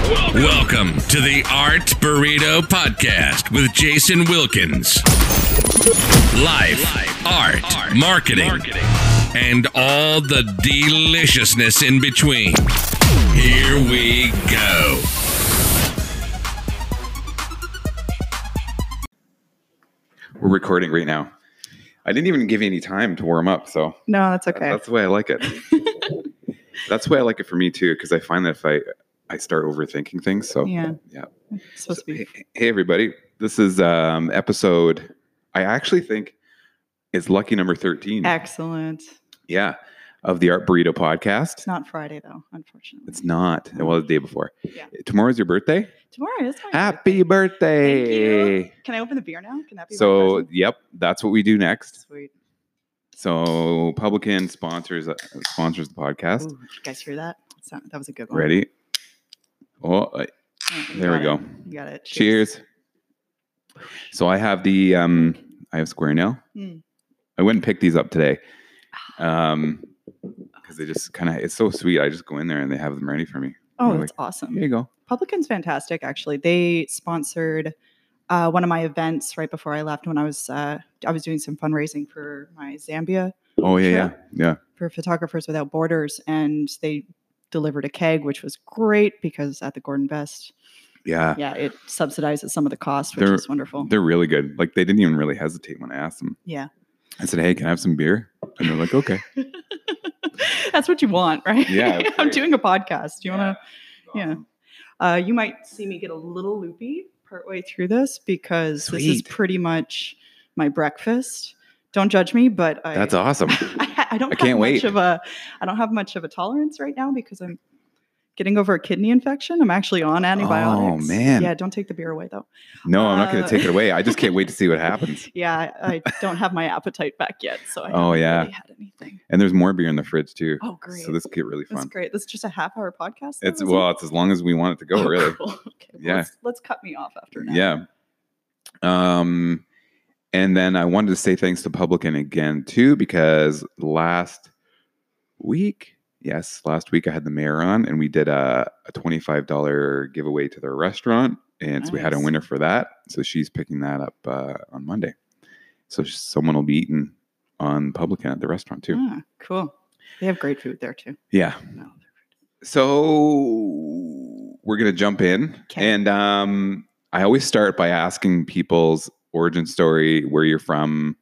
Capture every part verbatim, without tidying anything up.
Welcome to the Art Burrito Podcast with Jason Wilkins. Life, art, marketing, and all the deliciousness in between. Here we go. We're recording right now. I didn't even give you any time to warm up, so no, that's okay. That's the way I like it. That's the way I like it for me too, because I find that if I I start overthinking things, so yeah, yeah. It's supposed So, to be. hey, hey everybody, this is um, episode. I actually think it's lucky number thirteen. Excellent. Yeah, of the Art Burrito Podcast. It's not Friday though, unfortunately. It's not. Well, the day before. Yeah. Tomorrow's your birthday. Tomorrow is my Happy birthday! birthday. Thank you. Can I open the beer now? Can that be? So, yep, that's what we do next. Sweet. So, Publican sponsors uh, sponsors the podcast. Ooh, did you guys hear that? That that was a good one. Ready? Oh, uh, Oh, you there we got go. it. You got it. Cheers. So I have the um, I have Square Nail. Mm. I went and picked these up today, um, because they just kind of it's so sweet. I just go in there and they have them ready for me. Oh, I'm that's like, awesome. Here you go. Publican's fantastic, actually. They sponsored uh, one of my events right before I left when I was uh, I was doing some fundraising for my Zambia Oh yeah, yeah, trip yeah. for Photographers Without Borders, and they delivered a keg, which was great because at the Gordon Best, Yeah, yeah, it subsidizes some of the cost, which They're- is wonderful. they're really good. Like they didn't even really hesitate when I asked them. Yeah, I said, "Hey, can I have some beer?" And they're like, "Okay." that's what you want, right? Yeah, it's I'm great. doing a podcast. You want to? Awesome. Yeah. Uh, you might see me get a little loopy partway through this because this is Sweet. pretty much my breakfast. Don't judge me, but I, That's awesome. I, I don't I have can't much wait. of a I don't have much of a tolerance right now because I'm getting over a kidney infection. I'm actually on antibiotics. Oh, man. Yeah, don't take the beer away though. No, I'm not going Uh, to take it away. I just can't wait to see what happens. Yeah, I, I don't have my appetite back yet, so I Oh, haven't yeah. really had anything. And there's more beer in the fridge too. Oh, great. So this could get really That's fun. great. This is just a half hour podcast. though, It's isn't well, it? it's as long as we want it to go, Oh, really. cool. Okay, well, Yeah. Let's, let's cut me off after now. Yeah. Um, and then I wanted to say thanks to Publican again too, because last week, yes, last week I had the mayor on and we did a, a twenty-five dollars giveaway to their restaurant. And so we had a Nice. winner for that. So she's picking that up uh, on Monday. So someone will be eating on Publican at the restaurant too. Ah, cool. They have great food there too. Yeah. No, So we're gonna jump in, 'Kay. and um, I always start by asking people's origin story, where you're from,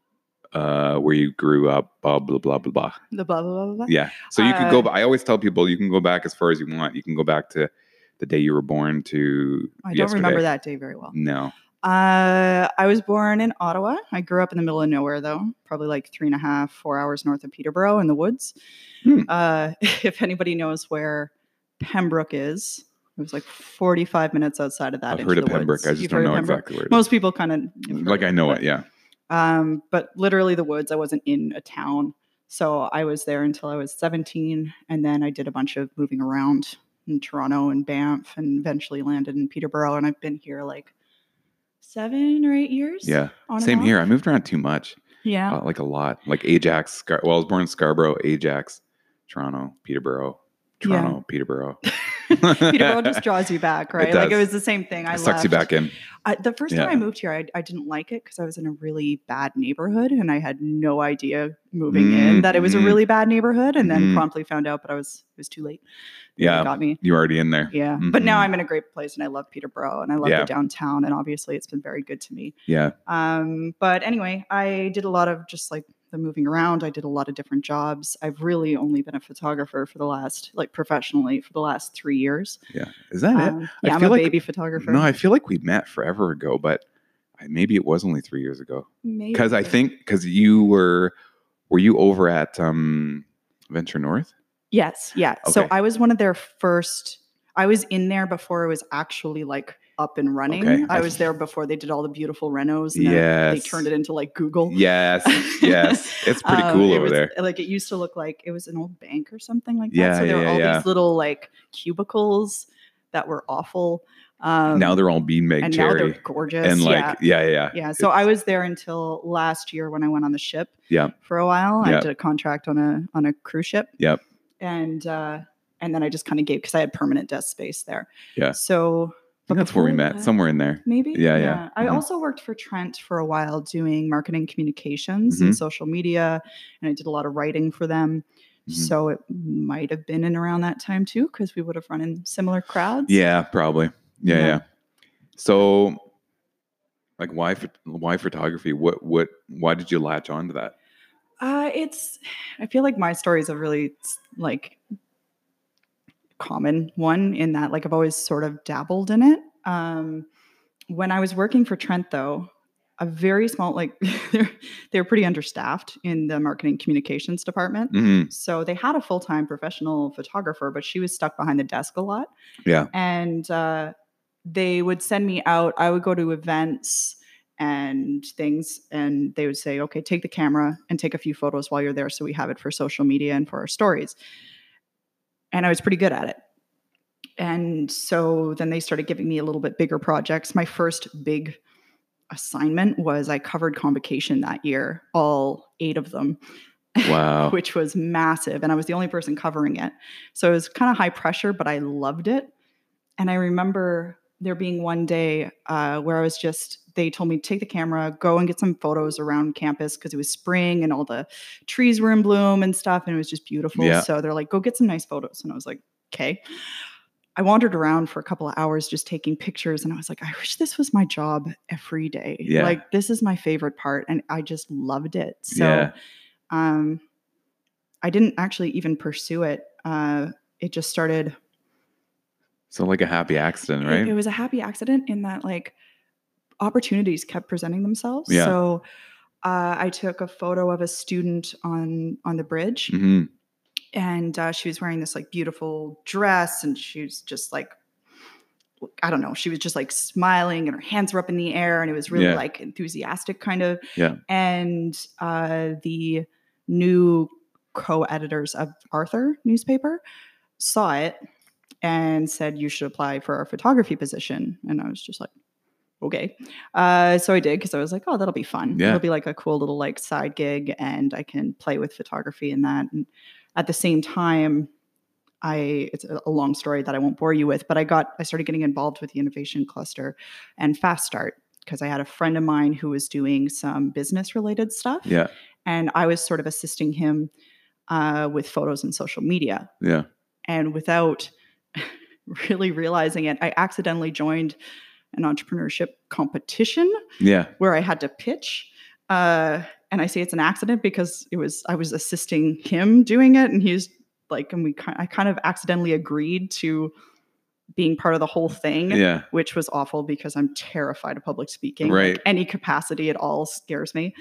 uh, where you grew up, blah blah blah blah blah. the blah blah blah blah. Yeah. So you can go. Uh, ba- I always tell people you can go back as far as you want. You can go back to the day you were born to. I don't yesterday. remember that day very well. No. Uh, I was born in Ottawa. I grew up in the middle of nowhere, though, probably like three and a half, four hours north of Peterborough in the woods. Hmm. Uh, if anybody knows where Pembroke is, it was like forty-five minutes outside of that. I've into heard of the Pembroke. woods. I just You've don't heard of know Pembroke? exactly where it is. Most people kind of Like I know it. Yeah. Um, but literally the woods. I wasn't in a town, so I was there until I was seventeen, and then I did a bunch of moving around in Toronto and Banff, and eventually landed in Peterborough. And I've been here like seven or eight years. Yeah. on and Same off. here. I moved around too much. Yeah. Uh, like a lot. Like Ajax. Scar- well, I was born in Scarborough, Ajax, Toronto, Peterborough, Toronto, Peterborough. Peterborough just draws you back, right? Like it does. was the same thing. I It sucks you left. back in. I, the first Yeah. time I moved here, I, I didn't like it because I was in a really bad neighborhood, and I had no idea moving in that it was a Mhm. really bad neighborhood, and then Mhm. promptly found out, but I was it was too late. They Yeah. got me. You're already in there. Yeah, but now Mhm. I'm in a great place, and I love Peterborough, and I love Yeah. the downtown, and obviously it's been very good to me. Yeah. Um, but anyway, I did a lot of just like the moving around. I did a lot of different jobs. I've really only been a photographer for the last, like professionally, for the last three years. Yeah. Is that it? Um, I yeah, I'm feel a like- baby photographer. No, I feel like we met forever ago, but I- maybe it was only three years ago. Maybe. Because I think because you were, were you over at um, Venture North? Yes, yeah. So Okay. I was one of their first. I was in there before it was actually like up and running. Okay. I was there before they did all the beautiful renos. And then they Yes. turned it into like Google. Yes. Yes. It's pretty Um, cool it over was- there. Like it used to look like it was an old bank or something like that. Yeah, So there were yeah, all yeah. these little like cubicles that were awful. Um, now they're all beanbag and now cherry. they're gorgeous. And like, yeah. yeah, yeah, yeah. Yeah. So I was there until last year when I went on the ship Yeah. for a while. Yeah. I did a contract on a on a cruise ship. Yep. And uh, and then I just kind of gave because I had permanent desk space there. Yeah. So I think that's where we met, that, somewhere in there. Maybe. Yeah, yeah. I Mhm. also worked for Trent for a while doing marketing communications Mhm. and social media, and I did a lot of writing for them. Mhm. So it might have been in around that time too, because we would have run in similar crowds. Yeah, probably. Yeah, Yeah. yeah. So, like, why ph- why photography? What what why did you latch on to that? Uh, it's, I feel like my story is a really like common one in that like I've always sort of dabbled in it. Um, when I was working for Trent though, a very small, like they're, they're pretty understaffed in the marketing communications department. Mhm. So they had a full-time professional photographer, but she was stuck behind the desk a lot. Yeah. And uh, they would send me out. I would go to events and things, and they would say, okay, take the camera and take a few photos while you're there so we have it for social media and for our stories. And I was pretty good at it. And so then they started giving me a little bit bigger projects. My first big assignment was I covered Convocation that year, all eight of them. Wow. Which was massive. And I was the only person covering it. So it was kind of high pressure, but I loved it. And I remember there being one day uh, where I was just, they told me to take the camera, go and get some photos around campus because it was spring and all the trees were in bloom and stuff. And it was just beautiful. Yeah. So they're like, go get some nice photos. And I was like, okay. I wandered around for a couple of hours just taking pictures. And I was like, I wish this was my job every day. Yeah. Like, this is my favorite part. And I just loved it. So Yeah. um, I didn't actually even pursue it. Uh, it just started. So like a happy accident, It, right? it was a happy accident in that like opportunities kept presenting themselves. Yeah. So uh, I took a photo of a student on on the bridge, hmm and uh, she was wearing this like beautiful dress, and she was just like, I don't know, she was just like smiling, and her hands were up in the air, and it was really Yeah. like enthusiastic kind of. Yeah. And uh, the new co-editors of Arthur newspaper saw it and said, you should apply for our photography position. And I was just like, okay. Uh, so I did, because I was like, oh, that'll be fun. Yeah. It'll be like a cool little like side gig, and I can play with photography and that. And at the same time, I, it's a a long story that I won't bore you with, but I got, I started getting involved with the Innovation Cluster and Fast Start, because I had a friend of mine who was doing some business related stuff. Yeah. And I was sort of assisting him uh, with photos and social media. Yeah. And without really realizing it, I accidentally joined an entrepreneurship competition Yeah. where I had to pitch. Uh, and I say it's an accident because it was, I was assisting him doing it, and he was like, and we, ki- I kind of accidentally agreed to being part of the whole thing, Yeah. which was awful because I'm terrified of public speaking. Right. Like, any capacity at all scares me.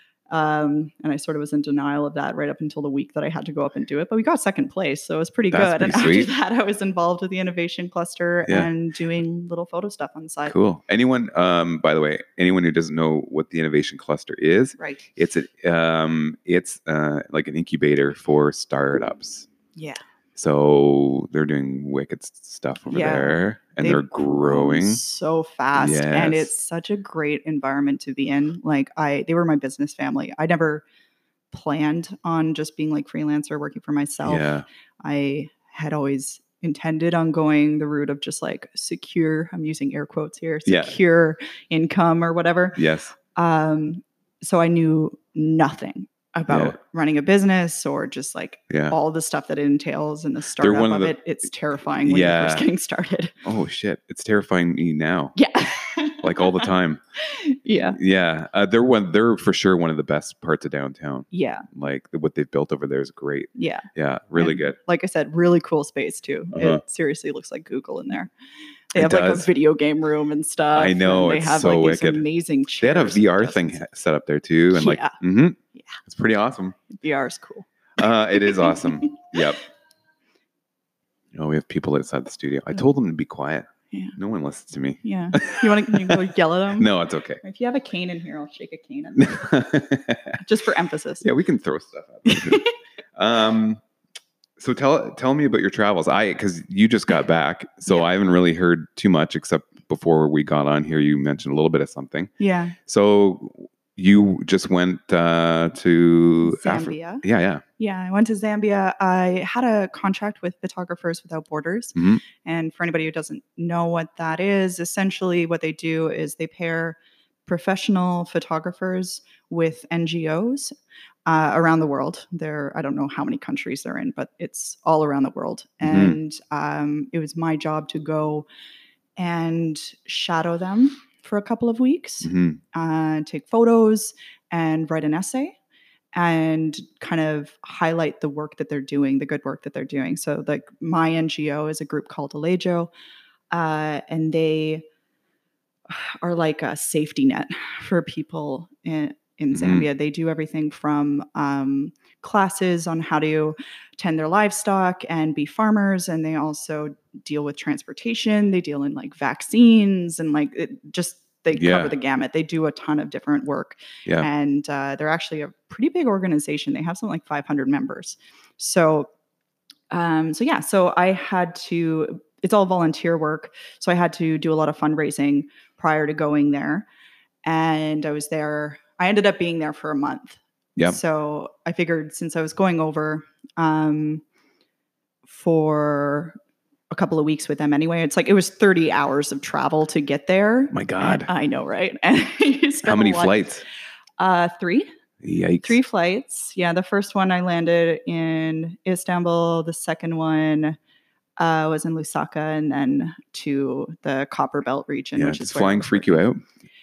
Um, and I sort of was in denial of that right up until the week that I had to go up and do it. But we got second place, so it was pretty That's good. And pretty sweet. after that, I was involved with the Innovation Cluster Yeah. and doing little photo stuff on the side. Cool. Anyone, um, by the way, anyone who doesn't know what the Innovation Cluster is, Right. it's a, um, it's uh, like an incubator for startups. Yeah. So they're doing wicked s- stuff over Yeah. there, and They've they're growing. grown so fast, and Yes. it's such a great environment to be in. Like, I, they were my business family. I never planned on just being like freelancer working for myself. Yeah. I had always intended on going the route of just like secure, I'm using air quotes here, Yeah. secure income or whatever. Yes. Um, so I knew nothing about Yeah. running a business or just like Yeah. all the stuff that it entails and the startup one of of the- it. It's terrifying when Yeah. you're first getting started. Oh shit! It's terrifying me now, Yeah. like all the time. Yeah. Yeah. Uh, they're one. They're for sure one of the best parts of downtown. Yeah. Like what they've built over there is great. Yeah. Yeah. Really And good. Like I said, really cool space too. Uh-huh. It seriously looks like Google in there. They It have like does. a video game room and stuff. I know, and they it's have so like these wicked. amazing They had a chairs V R and thing desks. ha- set up there too, and like, Yeah. mhm. Yeah. It's pretty awesome. V R is cool. Uh, it is awesome. Yep. Oh, we have people outside the studio. I Yeah. told them to be quiet. Yeah. No one listens to me. Yeah. You want to go yell at them? No, it's okay. If you have a cane in here, I'll shake a cane in there, just for emphasis. Yeah, we can throw stuff at them. too. um, so tell tell me about your travels. I because you just got back, so Yeah. I haven't really heard too much except before we got on here. You mentioned a little bit of something. Yeah. So you just went uh, to Afri- Zambia. Yeah, yeah. Yeah, I went to Zambia. I had a contract with Photographers Without Borders. hmm And for anybody who doesn't know what that is, essentially what they do is they pair professional photographers with N G Os uh, around the world. There, I don't know how many countries they're in, but it's all around the world. Mhm. And um, it was my job to go and shadow them for a couple of weeks, hmm uh, take photos, and write an essay and kind of highlight the work that they're doing, the good work that they're doing. So, like, my N G O is a group called Alejo, uh, and they are like a safety net for people in, in Mhm. Zambia. They do everything from um, classes on how to tend their livestock and be farmers, and they also deal with transportation. They deal in like vaccines and like it just they Yeah. cover the gamut. They do a ton of different work, Yeah. and uh, they're actually a pretty big organization. They have something like five hundred members. So, um, so yeah, so I had to. It's all volunteer work, so I had to do a lot of fundraising prior to going there, and I was there. I ended up being there for a month. Yep. So I figured since I was going over um, for a couple of weeks with them anyway, it's like it was thirty hours of travel to get there. My God. And I know, right? And you spend How many a lot- flights? Uh, three. Yikes. Three flights. Yeah, the first one I landed in Istanbul. The second one uh, was in Lusaka, and then to the Copper Belt region. Yeah. which Does is where I flying was freak you working.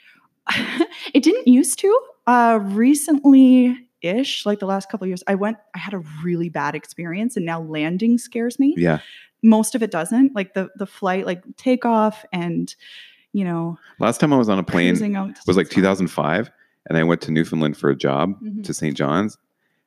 out? It didn't used to. Uh, recently ish, like the last couple of years, I went, I had a really bad experience, and now landing scares me. Yeah. Most of it doesn't. Like the the flight, like takeoff and, you know, Last time I was on a plane cruising out was like it's fine. two thousand five, and I went to Newfoundland for a job Mhm. to Saint John's.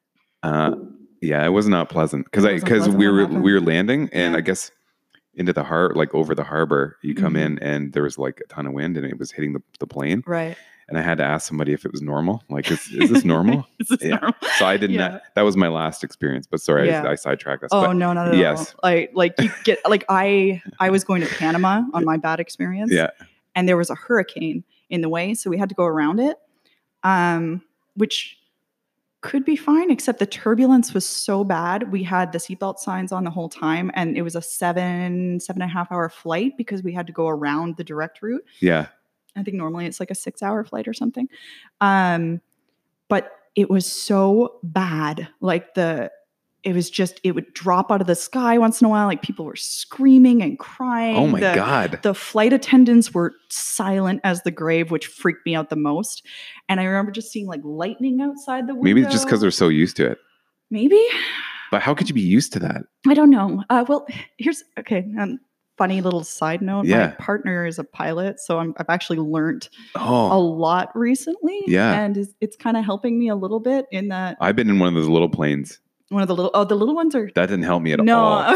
Uh, yeah, it was not pleasant because It I wasn't because pleasant. we What were happened? we were landing, and Yeah. I guess into the har like over the harbor, you come Mhm. in, and there was like a ton of wind, and it was hitting the, the plane, Right. and I had to ask somebody if it was normal. Like, is, is this normal? Is this Yeah. normal? So I did Yeah. not. That was my last experience. But sorry, Yeah. I, I sidetracked us. Oh but no, not at yes. all. Like like you get like I I was going to Panama on my bad experience. Yeah. And there was a hurricane in the way, so we had to go around it. Um, which could be fine, except the turbulence was so bad. We had the seatbelt signs on the whole time, and it was a seven, seven and a half hour flight because we had to go around the direct route. Yeah. I think normally it's like a six hour flight or something. Um, but it was so bad. Like the, it was just, it would drop out of the sky once in a while. Like people were screaming and crying. Oh my the, God. The flight attendants were silent as the grave, which freaked me out the most. And I remember just seeing like lightning outside the window. Maybe just because they're so used to it. Maybe. But how could you be used to that? I don't know. Uh, well, here's, okay. Um, funny little side note. Yeah. My partner is a pilot, so I'm, I've actually learned a Oh, lot recently. Yeah. And it's, it's kind of helping me a little bit in that I've been in one of those little planes. one of the little, oh, the little ones are, That didn't help me at no, all.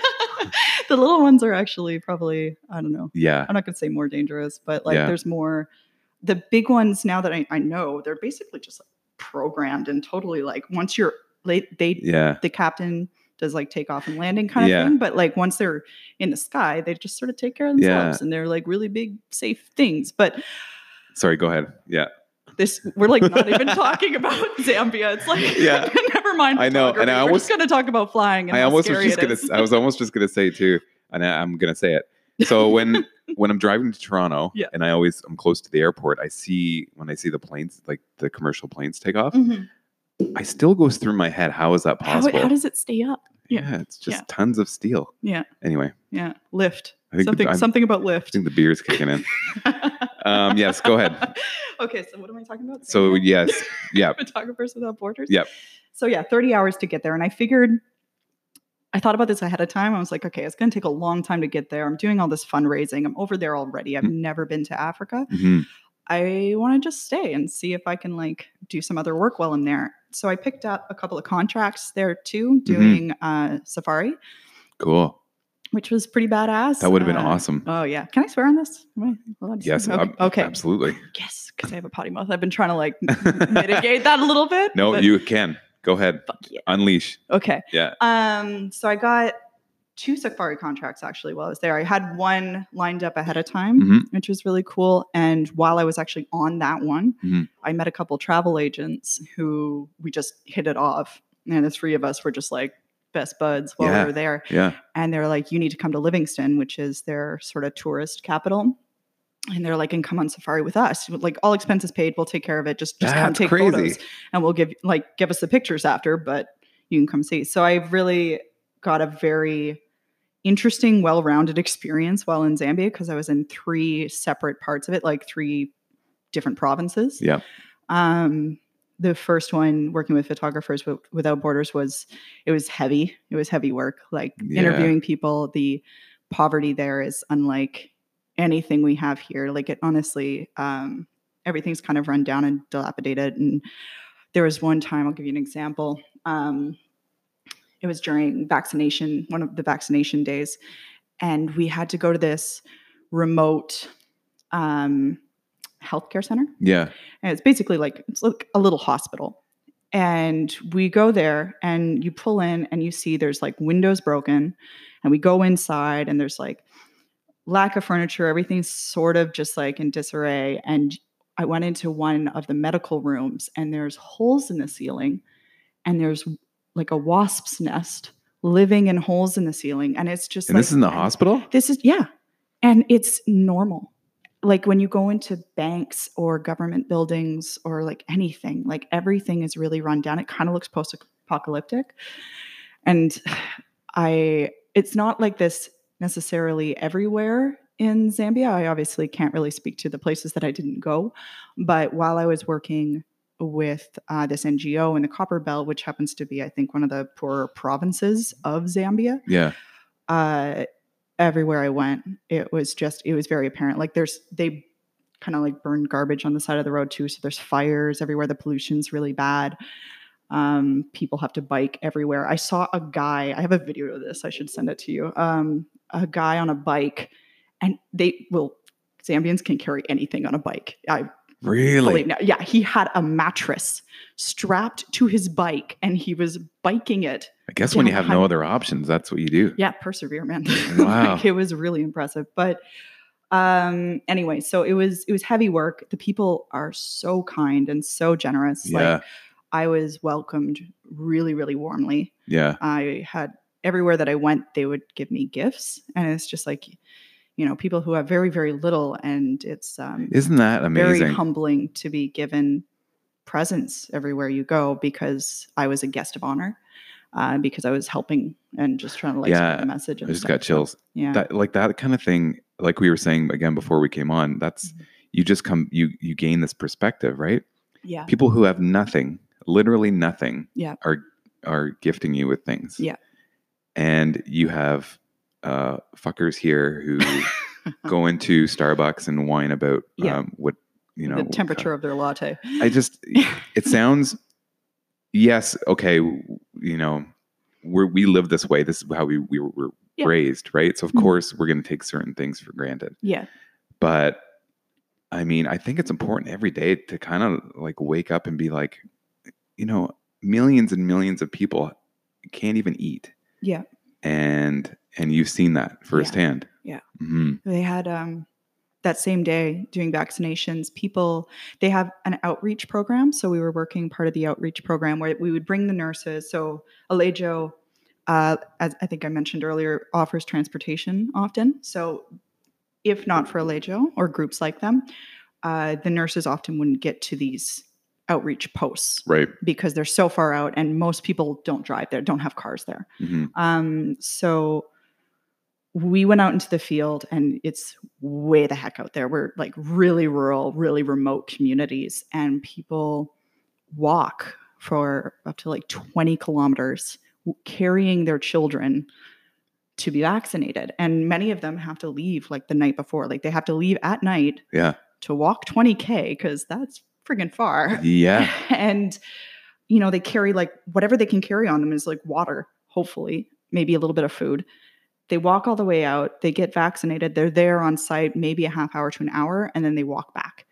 the little ones are actually probably, I don't know. Yeah. I'm not going to say more dangerous, but like Yeah. there's more, the big ones now that I, I know, they're basically just like programmed and totally like once you're late, they, Yeah. the captain does like takeoff and landing kind of Yeah. thing. But like once they're in the sky, they just sort of take care of Yeah. themselves and they're like really big, safe things. But Sorry, go ahead. Yeah. this, we're like not even talking about Zambia. It's like, Yeah. never mind. I know, and photography. I We're almost- just going to talk about flying. And I how almost was scary just it gonna. is. I was almost just gonna say too, and I, I'm gonna say it. So when when I'm driving to Toronto, Yeah. and I always I'm close to the airport, I see when I see the planes, like the commercial planes take off, Mhm. I still goes through my head, how is that How, possible? how does it stay up? yeah. yeah. it's just Yeah. tons of steel. Yeah. Anyway, Yeah. Lift. I think the- Something, I'm- something about I lift. think the beer's kicking in. Um, yes, go ahead. Okay, so what am I talking about? So Zambia? yes, yeah, Photographers Without Borders. Yep. So yeah, thirty hours to get there, and I figured. I thought about this ahead of time. I was like, okay, it's going to take a long time to get there. I'm doing all this fundraising. I'm over there already. I've Mm. never been to Africa. Mhm. I want to just stay and see if I can like do some other work while I'm there. So I picked up a couple of contracts there too, Mm-hmm. doing uh, safari, cool. which was pretty badass. That would have been Uh, awesome. Oh yeah, can I swear on this? Am I allowed to Yes, swear? ab- okay. absolutely. Yes, because I have a potty mouth. I've been trying to like mitigate that a little bit. No, but you can go ahead, fuck yeah. unleash. Okay. Yeah. Um, so I got two safari contracts actually while I was there. I had one lined up ahead of time, Mhm. which was really cool. And while I was actually on that one, Mhm. I met a couple travel agents who we just hit it off. And the three of us were just like best buds while Yeah. we were there. Yeah. And they're like, you need to come to Livingston, which is their sort of tourist capital. And they're like, and come on safari with us. Like all expenses paid, we'll take care of it. Just just come That's take crazy. photos, and we'll give like give us the pictures after, but you can come see. So I really got a very interesting, well-rounded experience while in Zambia because I was in three separate parts of it, like three different provinces. Yeah. Um, the first one, working with Photographers Without Borders, was it was heavy. It was heavy work, like Yeah. interviewing people. The poverty there is unlike anything we have here. Like it honestly, um, everything's kind of run down and dilapidated. And there was one time, I'll give you an example. Um, it was during vaccination, one of the vaccination days. And we had to go to this remote um, healthcare center. Yeah. And it's basically like, it's like a little hospital. And we go there and you pull in and you see there's like windows broken. And we go inside and there's like lack of furniture. Everything's sort of just like in disarray. And I went into one of the medical rooms and there's holes in the ceiling and there's like a wasp's nest living in holes in the ceiling. And it's just And like, this is in the hospital? This is, yeah. And it's normal. Like when you go into banks or government buildings or like anything, like everything is really run down. It kind of looks post-apocalyptic. And I, it's not like this necessarily everywhere in Zambia. I obviously can't really speak to the places that I didn't go. But while I was working with uh, this N G O in the Copper Belt, which happens to be, I think, one of the poorer provinces of Zambia, Yeah. uh, everywhere I went, it was just, it was very apparent. Like there's, they kind of like burn garbage on the side of the road too. So there's fires everywhere. The pollution's really bad. Um, people have to bike everywhere. I saw a guy, I have a video of this. I should send it to you. Um, a guy on a bike, and they will, Zambians can carry anything on a bike. I Really? believe now. Yeah. He had a mattress strapped to his bike and he was biking it. I guess when you down have no behind- other options, that's what you do. Yeah, persevere, man. Wow. Like, it was really impressive. But um, anyway, so it was it was heavy work. The people are so kind and so generous. Yeah. Like I was welcomed really, really warmly. Yeah. I had everywhere that I went, they would give me gifts, and it's just like, you know, people who have very, very little, and it's um, Isn't that amazing? very humbling to be given presents everywhere you go because I was a guest of honor. Uh, because I was helping and just trying to like Yeah, spread the message. I And just stuff. got chills. So, yeah. That like that kind of thing, like we were saying again before we came on, that's Mhm. you just come you you gain this perspective, right? Yeah. People who have nothing, literally nothing, Yeah. are are gifting you with things. Yeah. And you have uh fuckers here who go into Starbucks and whine about Yeah. um what you know the what temperature kind- of their latte. I just it sounds yes, okay, you know, we're we live this way. This is how we we were, were Yeah. raised, right? So of Mhm. course we're going to take certain things for granted. Yeah. But I mean, I think it's important every day to kind of like wake up and be like, you know, millions and millions of people can't even eat. Yeah. And and you've seen that firsthand. Yeah. hmm They had um that same day doing vaccinations, people, they have an outreach program. So we were working part of the outreach program where we would bring the nurses. So Alejo, uh, as I think I mentioned earlier, offers transportation often. So if not for Alejo or groups like them, uh, the nurses often wouldn't get to these outreach posts Right. because they're so far out and most people don't drive there, don't have cars there. hmm Um, so we went out into the field and it's way the heck out there. We're like really rural, really remote communities, and people walk for up to like twenty kilometers w- carrying their children to be vaccinated. And many of them have to leave like the night before. Like they have to leave at night Yeah. to walk twenty K because that's friggin' far. Yeah. And, you know, they carry like whatever they can carry on them is like water, hopefully, maybe a little bit of food. They walk all the way out, they get vaccinated, they're there on site maybe a half hour to an hour, and then they walk back.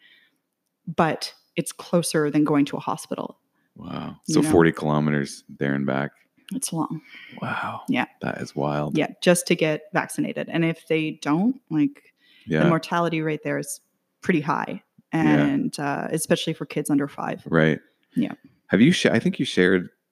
But it's closer than going to a hospital. Wow. You So know. forty kilometers there and back. It's long. Wow. Yeah. That is wild. Yeah, just to get vaccinated. And if they don't, like Yeah. the mortality rate there is pretty high. Yeah. And uh, especially for kids under five. Right. Yeah. Have you? Sh- I think you shared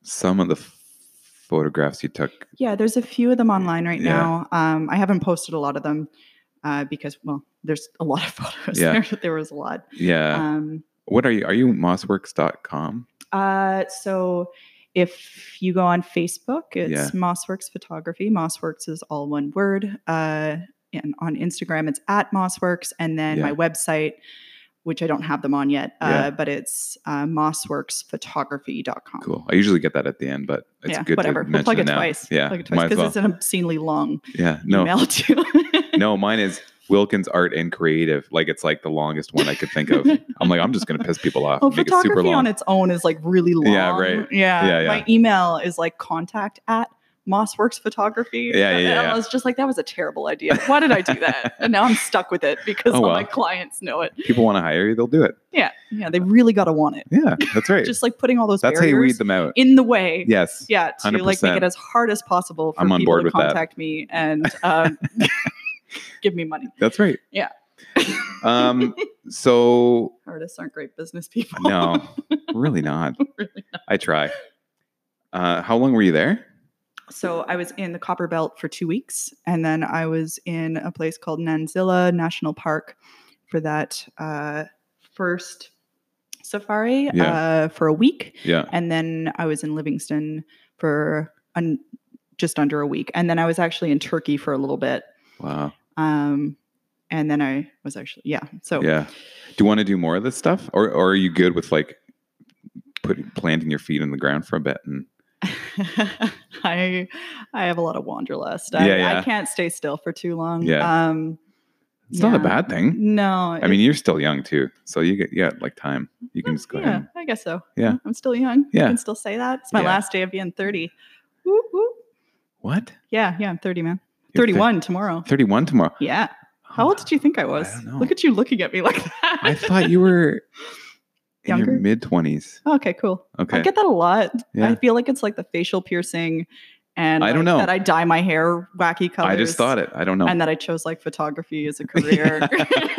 some of the f- photographs you took. Yeah, there's a few of them online right Yeah. now. Um, I haven't posted a lot of them uh, because, well, there's a lot of photos. Yeah. There, there was a lot. Yeah. Um, what are you? Are you mossworks dot com? uh, so if you go on Facebook, it's Yeah. Mossworks Photography. Mossworks is all one word. Uh, and on Instagram, it's at Mossworks. And then Yeah. my website, which I don't have them on yet, uh, Yeah. but it's uh, mossworks photography dot com. Cool. I usually get that at the end, but it's yeah, good whatever. to We'll mention plug it it now. twice. Yeah, Plug it twice might as because well. it's an obscenely long Yeah, no, email too. no, mine is Wilkins Art and Creative. Like it's like the longest one I could think of. I'm like, I'm just gonna piss people off. Well, make it super photography long. on its own is like really long. Yeah, right. Yeah, Yeah, yeah. My email is like contact at Mossworks Photography. Yeah, yeah, And yeah. I was just like, that was a terrible idea. Why did I do that? And now I'm stuck with it because Oh, all well. my clients know it. People want to hire you, they'll do it. Yeah, yeah, they really got to want it. Yeah, that's right. Just like putting all those That's how you barriers weed them out. in the way. Yes. Yeah, to like make one hundred percent. it as hard as possible for I'm on people board to with that. contact me and um, give me money. That's right. Yeah. Um. So Artists aren't great business people. no, really not. Really not. I try. Uh, how long were you there? So I was in the Copper Belt for two weeks, and then I was in a place called Nanzilla National Park for that uh, first safari Yeah. uh, for a week, Yeah. and then I was in Livingston for un- just under a week, and then I was actually in Turkey for a little bit, Wow. um, and then I was actually yeah. So Yeah. Do you want to do more of this stuff, or or are you good with like putting planting your feet in the ground for a bit and I I have a lot of wanderlust. I, Yeah, yeah. I can't stay still for too long. Yeah. Um, it's not a yeah. bad thing. No. I mean, you're still young too, so you get yeah like time. You can just go yeah, ahead. I guess so. Yeah. I'm still young. Yeah. I can still say that. It's my Yeah. last day of being thirty. Whoop, whoop. What? Yeah, yeah, I'm thirty, man. You're thirty-one tomorrow. thirty-one tomorrow. Yeah. How old did you think I was? don't know. Look at you looking at me like that. I thought you were in Younger? your mid twenties. Okay, cool. Okay. I get that a lot. Yeah. I feel like it's like the facial piercing and I don't like, know. that I dye my hair wacky colors. I just thought it. I don't know. And that I chose like photography as a career.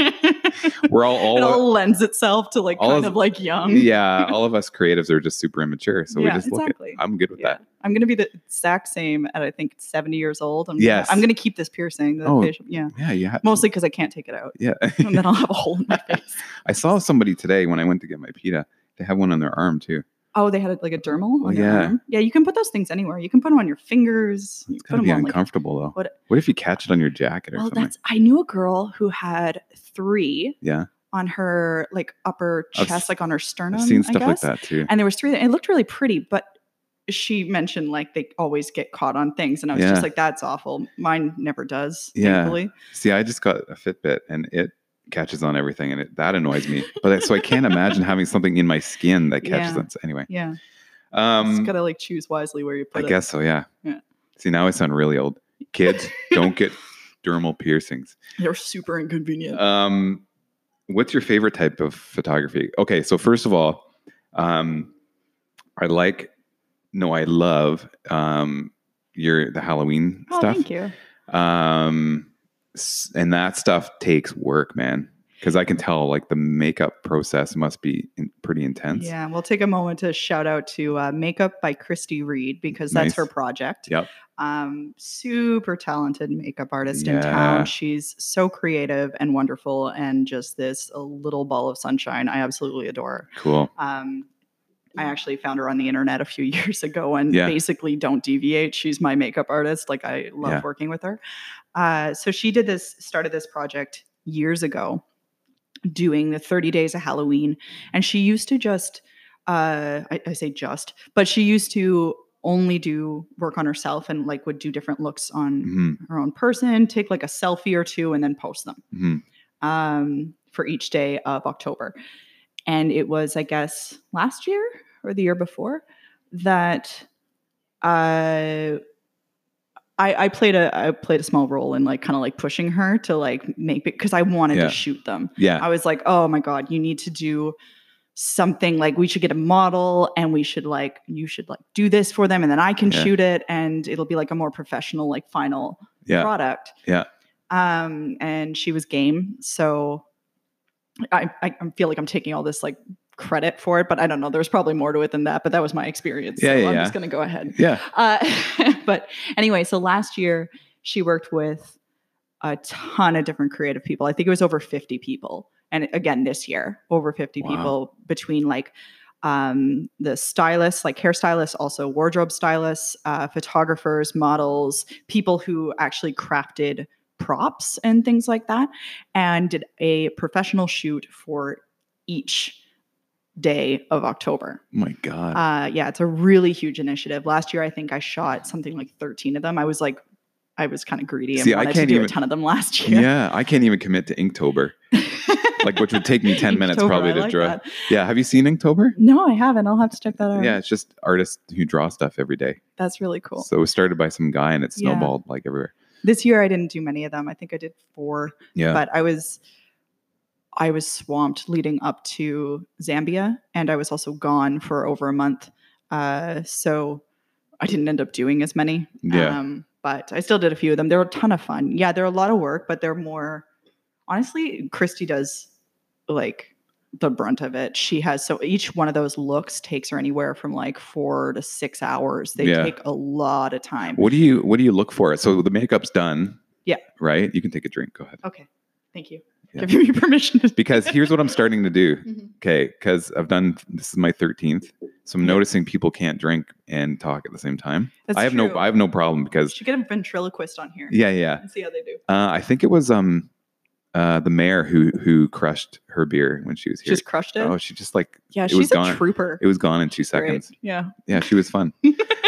We're all it all. all lends itself to like all kind of- of like young. Yeah, all of us creatives are just super immature, so we Yeah, just exactly. look at. I'm good with Yeah. that. I'm gonna be the exact same at I think seventy years old. I'm Yes. gonna, I'm gonna keep this piercing. The Oh. facial, yeah. Yeah, yeah, Mostly because I can't take it out. yeah. And then I'll have a hole in my face. I saw somebody today when I went to get my pita. They have one on their arm too. Oh, they had like a dermal on their Yeah. arm? Yeah, you can put those things anywhere. You can put them on your fingers. You It's can gotta put be them on like uncomfortable though. what- What if you catch it on your jacket or well, something? that's I knew a girl who had three Yeah, on her like upper I've chest, s- like on her sternum. I've seen I stuff like guess. that too. And there was three. It looked really pretty, but she mentioned like they always get caught on things, and I was Yeah. just like, "That's awful." Mine never does. Yeah. Thankfully. See, I just got a Fitbit and it catches on everything, and it that annoys me. But I- so I can't imagine having something in my skin that catches Yeah. on. So anyway, Yeah. um, Just gotta like choose wisely where you I put it. guess so. Yeah. Yeah. See, now I sound really old. Kids, don't get dermal piercings. They're super inconvenient. Um, what's your favorite type of photography? Okay, so first of all, um, I like, no, I love um, your the Halloween oh, stuff. thank you. Um, s- and that stuff takes work, man. Because I can tell, like the makeup process must be in, pretty intense. Yeah, we'll take a moment to shout out to uh, Makeup by Christy Reed because that's Nice. her project. Yep. Um, super talented makeup artist in Yeah. town. She's so creative and wonderful, and just this a little ball of sunshine. I absolutely adore. Cool. Um, I actually found her on the internet a few years ago, and Yeah. basically don't deviate. She's my makeup artist. Like I love Yeah. working with her. Uh, so she did this, started this project years ago, doing the thirty days of Halloween, and she used to just, uh, I, I say just, but she used to only do work on herself and like would do different looks on hmm her own person, take like a selfie or two, and then post them hmm um, for each day of October. And it was, I guess, last year or the year before that uh, I, I played a I played a small role in like kind of like pushing her to like make it because I wanted Yeah. to shoot them. Yeah. I was like, oh my God, you need to do something like we should get a model and we should like you should like do this for them and then I can Yeah. shoot it and it'll be like a more professional like final Yeah. product. Yeah. Um, and she was game. So I, I I feel like I'm taking all this like credit for it, but I don't know. There's probably more to it than that, but that was my experience. Yeah, so yeah, I'm yeah. just going to go ahead. Yeah. Uh, but anyway, so last year she worked with a ton of different creative people. I think it was over fifty people. And again, this year, over fifty Wow. people between like um, the stylists, like hairstylists, also wardrobe stylists, uh, photographers, models, people who actually crafted props and things like that, and did a professional shoot for each day of October. Oh my God. Uh, yeah, it's a really huge initiative. Last year, I think I shot something like thirteen of them. I was like, I was kind of greedy and See, I wanted to can't do even- a ton of them last year. Yeah, I can't even commit to Inktober. Like, which would take me ten minutes Inktober, probably I to like draw. that. Yeah, have you seen Inktober? No, I haven't. I'll have to check that out. Yeah, it's just artists who draw stuff every day. That's really cool. So it was started by some guy and it Yeah. snowballed like everywhere. This year, I didn't do many of them. I think I did four, Yeah. but I was I was swamped leading up to Zambia, and I was also gone for over a month. Uh, so I didn't end up doing as many. Yeah. Um, but I still did a few of them. They were a ton of fun. Yeah, they're a lot of work, but they're more honestly, Christy does like the brunt of it. She has so each one of those looks takes her anywhere from like four to six hours. They Yeah. take a lot of time. What do you what do you look for? So the makeup's done. Yeah. Right? You can take a drink. Go ahead. Okay. Thank you. Yeah. Give me permission to Because here's what I'm starting to do. Mhm. Okay, because I've done this is my thirteenth. So I'm Yeah. noticing people can't drink and talk at the same time. That's I have true. no I have no problem You because should get a ventriloquist on here yeah, yeah. and see how they do. Uh, I think it was um uh the mayor who who crushed her beer when she was here. Just crushed it. Oh, she just like yeah, it was she's a gone. trooper. it was gone in two Great. seconds. Yeah. Yeah, she was fun.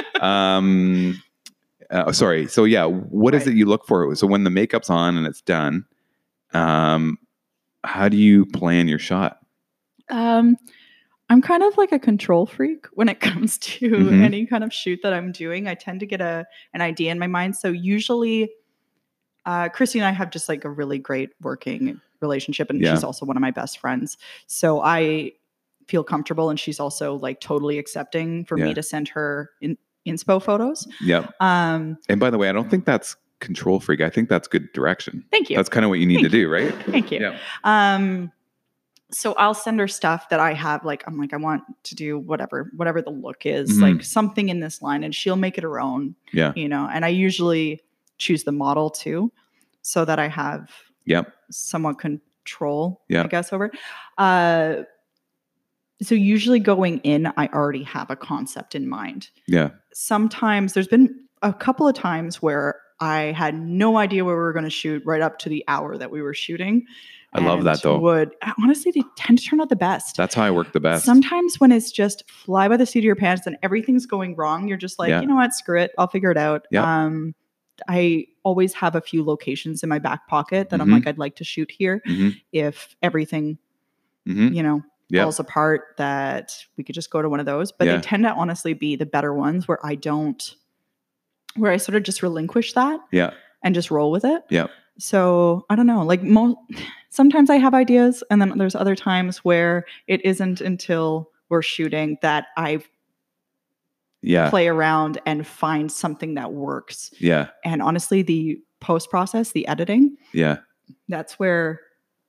um uh, sorry. So yeah, what is Right. it you look for? So when the makeup's on and it's done, um how do you plan your shot? Um, I'm kind of like a control freak when it comes to Mhm. any kind of shoot that I'm doing. I tend to get a an idea in my mind. So usually, uh, Christy and I have just like a really great working relationship, and Yeah. she's also one of my best friends. So I feel comfortable, and she's also like totally accepting for Yeah. me to send her in inspo photos. Yep. Um, And by the way, I don't think that's control freak. I think that's good direction. thank you. That's kind of what you need Thank to do, right? Thank you. Yeah. Um, so I'll send her stuff that I have. Like, I'm like, I want to do whatever, whatever the look is, Mhm. like something in this line, and she'll make it her own, Yeah. you know. And I usually choose the model too, so that I have Yep. somewhat control, Yeah. I guess, over it. Uh, so usually going in, I already have a concept in mind. Yeah. Sometimes there's been a couple of times where I had no idea where we were going to shoot right up to the hour that we were shooting. I love and that, though. Would honestly, they tend to turn out the best. That's how I work the best. Sometimes when it's just fly by the seat of your pants and everything's going wrong, you're just like, Yeah. you know what, screw it, I'll figure it out. Yeah. Um, I always have a few locations in my back pocket that I'm Mhm. like, I'd like to shoot here. Mhm. If everything, Mhm. you know, Yep. falls apart, that we could just go to one of those. But Yeah. they tend to honestly be the better ones where I don't, where I sort of just relinquish that Yeah. and just roll with it. Yeah. So I don't know, like most, sometimes I have ideas, and then there's other times where it isn't until we're shooting that I Yeah. play around and find something that works. Yeah. And honestly, the post process, the editing, Yeah. that's where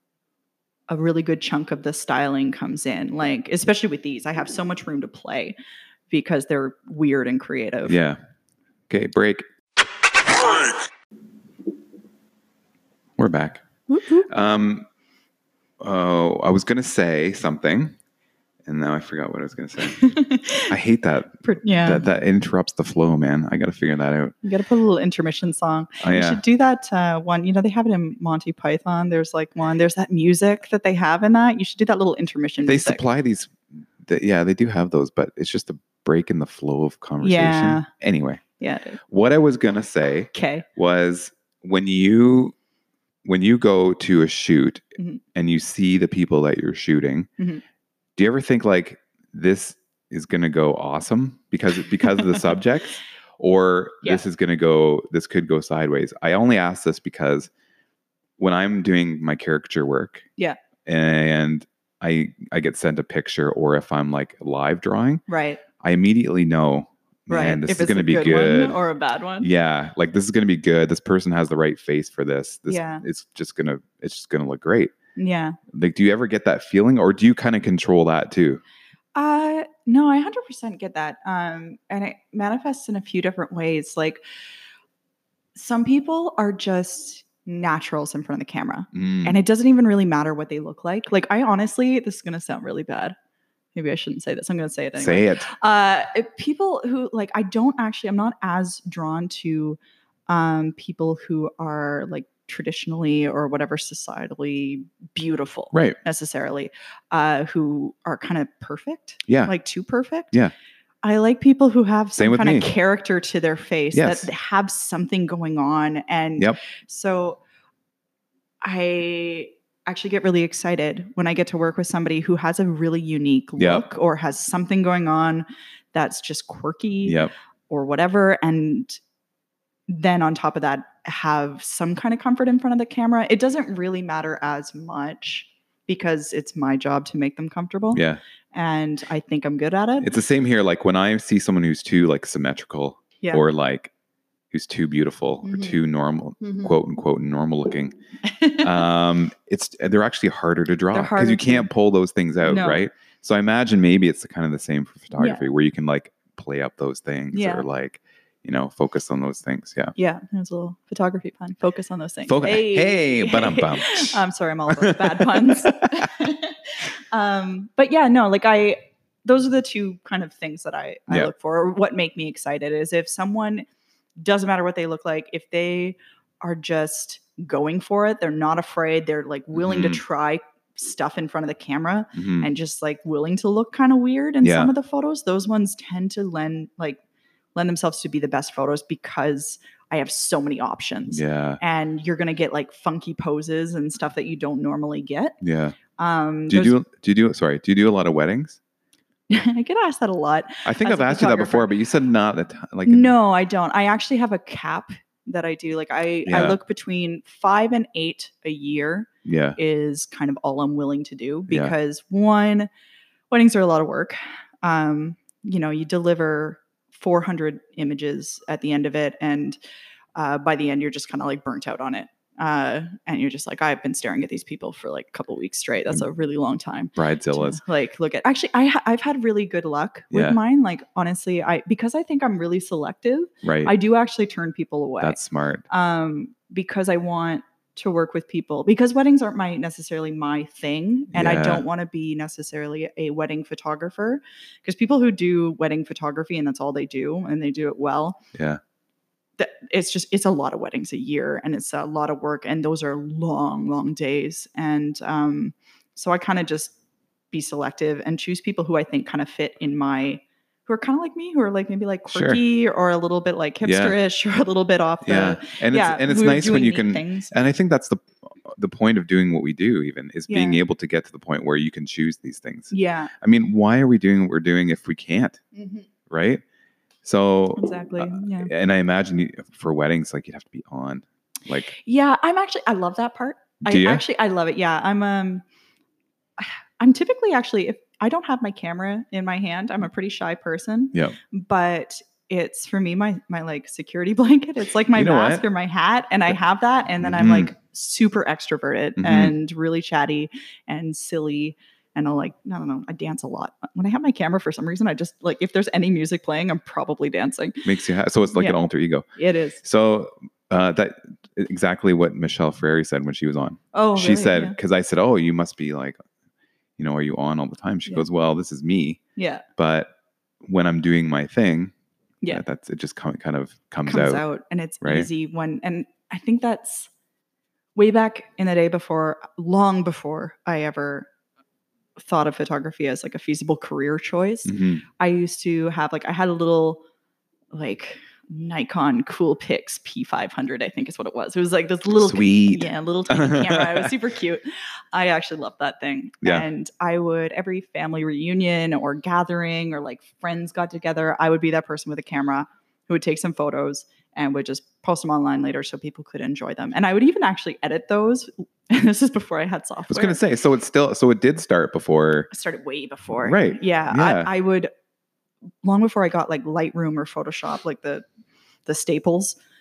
a really good chunk of the styling comes in. Like, especially with these, I have so much room to play because they're weird and creative. Yeah. Okay, break. We're back. Whoop, whoop. Um oh, I was gonna say something and now I forgot what I was gonna say. I hate that. Per- yeah. That that interrupts the flow, man. I gotta figure that out. You got to put a little intermission song. Oh You yeah. should do that uh, one. You know, they have it in Monty Python. There's like one. There's that music that they have in that. You should do that little intermission They music. supply these the, yeah, they do have those, but it's just a break in the flow of conversation. Yeah. Anyway, Yeah. what I was gonna say Okay. was when you when you go to a shoot Mhm. and you see the people that you're shooting, Mhm. do you ever think like this is going to go awesome because because of the subject, or Yeah. this is going to go this could go sideways? I only ask this because when I'm doing my caricature work, Yeah. and I I get sent a picture, or if I'm like live drawing, Right. I immediately know, Right. man, this if is it's going to a be good, good. one or a bad one. Yeah, like this is going to be good. This person has the right face for this. This Yeah. it's just going to it's just going to look great. Yeah. Like, do you ever get that feeling, or do you kind of control that too? Uh, no, I one hundred percent get that. Um, and it manifests in a few different ways. Like, some people are just naturals in front of the camera, Mm. and it doesn't even really matter what they look like. Like, I honestly, this is going to sound really bad. Maybe I shouldn't say this. I'm going to say it anyway. Say it. Uh, it- people who like, I don't actually, I'm not as drawn to um, people who are like traditionally or whatever societally beautiful, Right. necessarily, uh, who are kind of perfect. Yeah. Like too perfect. Yeah. I like people who have Same some with kind me. of character to their face, Yes. that have something going on. And Yep. so I actually get really excited when I get to work with somebody who has a really unique Yep. look or has something going on that's just quirky Yep. or whatever. And then on top of that, have some kind of comfort in front of the camera. It doesn't really matter as much because it's my job to make them comfortable. Yeah. And I think I'm good at it. It's the same here. Like when I see someone who's too like symmetrical Yeah. or like who's too beautiful Mhm. or too normal, Mhm. quote unquote, normal looking, um, it's they're actually harder to draw They're because harder you to- can't pull those things out, No. right? So I imagine maybe it's the, kind of the same for photography where you can like play up those things Yeah. or like, you know, focus on those things. Yeah. Yeah, there's a little photography pun. Focus on those things. Focus- hey, ba-dum-bum. I'm sorry, I'm all about the bad puns. um, but yeah, no, like I, those are the two kind of things that I, I Yeah. look for. Or what make me excited is if someone, doesn't matter what they look like, if they are just going for it, they're not afraid, they're like willing Mhm. to try stuff in front of the camera Mhm. and just like willing to look kind of weird in Yeah. some of the photos, those ones tend to lend like lend themselves to be the best photos because I have so many options. Yeah. And you're gonna get like funky poses and stuff that you don't normally get. Yeah. Um, Do you there's- do, do you do, sorry, do you do a lot of weddings? I get asked that a lot. I think As I've a asked you that photographer. before, but you said not the time. Like, No, I don't. I actually have a cap that I do. Like I, Yeah. I look between five and eight a year yeah. is kind of all I'm willing to do Yeah. because one, weddings are a lot of work. Um, you know, you deliver four hundred images at the end of it, and uh, by the end, you're just kind of like burnt out on it. Uh, and you're just like, I've been staring at these people for like a couple weeks straight. That's a really long time. Bridezillas. to, like look at. Actually, I ha- I've had really good luck with Yeah. mine. Like honestly, I because I think I'm really selective. Right. I do actually turn people away. That's smart. um because I want to work with people because weddings aren't my necessarily my thing, and I Yeah. don't want to be necessarily a wedding photographer because people who do wedding photography and that's all they do and they do it well. Yeah. That it's just it's a lot of weddings a year and it's a lot of work and those are long long days, and um so I kind of just be selective and choose people who I think kind of fit in my who are kind of like me, who are like maybe like Sure. quirky or a little bit like hipsterish or a little bit off the Yeah. And yeah, it's and it's who are nice when doing you neat can things. and I think that's the the point of doing what we do even is being Yeah. able to get to the point where you can choose these things. Yeah, I mean, why are we doing what we're doing if we can't, right? So exactly. uh, yeah. and I imagine you, for weddings like you'd have to be on. Like Yeah, I'm actually I love that part. Do I ya? actually I love it. Yeah, I'm um I'm typically actually if I don't have my camera in my hand, I'm a pretty shy person. yeah. But it's for me my my like security blanket. It's like my You know mask what? or my hat, and I have that, and then I'm Mhm. like super extroverted Mhm. and really chatty and silly. And I'll like, I don't know, I dance a lot. When I have my camera, for some reason, I just like, if there's any music playing, I'm probably dancing. Makes you ha- so it's like an Yeah. alter ego. It is. So uh, that exactly what Michelle Ferreri said when she was on. Oh, she really? said Yeah. because I said, "Oh, you must be like, you know, are you on all the time?" She Yeah. goes, "Well, this is me, Yeah. but when I'm doing my thing, Yeah. that- that's it. Just come, kind of comes, comes out. out, and it's right? easy when, and I think that's way back in the day before, long before I ever thought of photography as like a feasible career choice. Mhm. I used to have like, I had a little like Nikon Coolpix P five hundred, I think is what it was. It was like this little, Sweet. yeah, little tiny camera. It was super cute. I actually loved that thing. Yeah. And I would, every family reunion or gathering or like friends got together, I would be that person with a camera who would take some photos and would just post them online later so people could enjoy them. And I would even actually edit those. And this is before I had software. I was going to say, so it's still, so it did start before. I started way before. Right. Yeah. Yeah. I, I would, long before I got like Lightroom or Photoshop, like the the staples,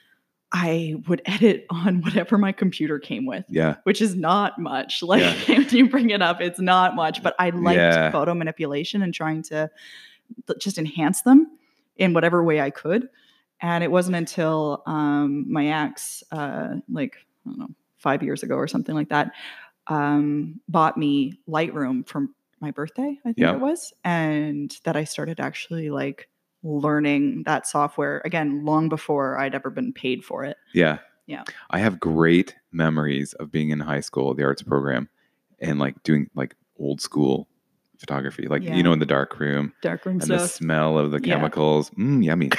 I would edit on whatever my computer came with, Yeah. which is not much. Like Yeah. when you bring it up, it's not much, but I liked Yeah. photo manipulation and trying to th- just enhance them in whatever way I could. And it wasn't until um, my ex, uh, like, I don't know, five years ago or something like that, um, bought me Lightroom for my birthday, I think Yeah. it was. And that I started actually like learning that software again, long before I'd ever been paid for it. Yeah. Yeah. I have great memories of being in high school, the arts program, and like doing like old school photography, like, Yeah. you know, in the dark room Darkroom and the stuff. smell of the Yeah. chemicals. Mm, yummy.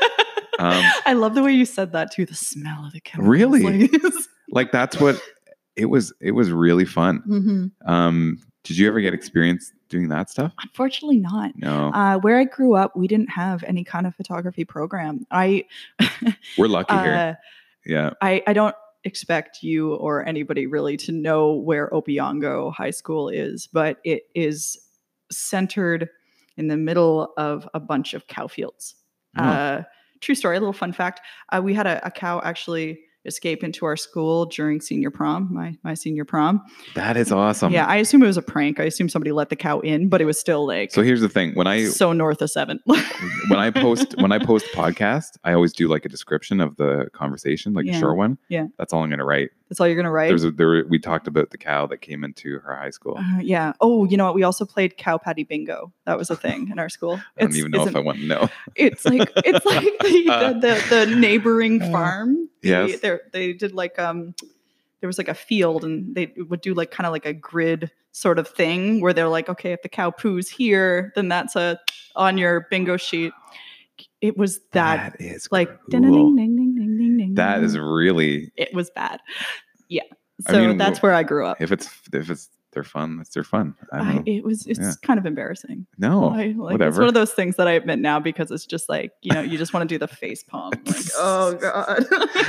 um, I love the way you said that too. The smell of the chemicals. Really? Like, like that's what it was. It was really fun. Mhm. Um, did you ever get experience doing that stuff? Unfortunately not. No. Uh, where I grew up, we didn't have any kind of photography program. I, We're lucky here. uh, Yeah. I, I don't expect you or anybody really to know where Opeongo High School is, but it is centered in the middle of a bunch of cow fields. Oh. Uh, true story, a little fun fact. Uh, we had a, a cow actually escape into our school during senior prom, my my senior prom. That is awesome. Yeah, I assume it was a prank. I assume somebody let the cow in, but it was still like So here's the thing. When I so north of seven. when I post when I post podcast, I always do like a description of the conversation, like Yeah. a short one. Yeah. That's all I'm gonna write. That's all you're gonna write. There's a, there we talked about the cow that came into her high school. Uh, yeah. Oh, you know what? We also played cow patty bingo. That was a thing in our school. I don't even know if I want to know. It's like it's like the Uh, the, the, the neighboring farm. Yes. They, they're- they did like um, there was like a field, and they would do like kind of like a grid sort of thing where they're like, okay, if the cow poos here, then that's a on your bingo sheet. It was that, That is like cool. ding ding ding ding ding ding ding. That is ding. really, It was bad. Yeah. I So mean, that's wh- where I grew up. if it's if it's they're fun, it's they're fun. I don't I, know. it was it's Yeah. kind of embarrassing. No, I, like, It's whatever. one of those things that I admit now because it's just like, you know, you just want to do the face palm. Like, oh God.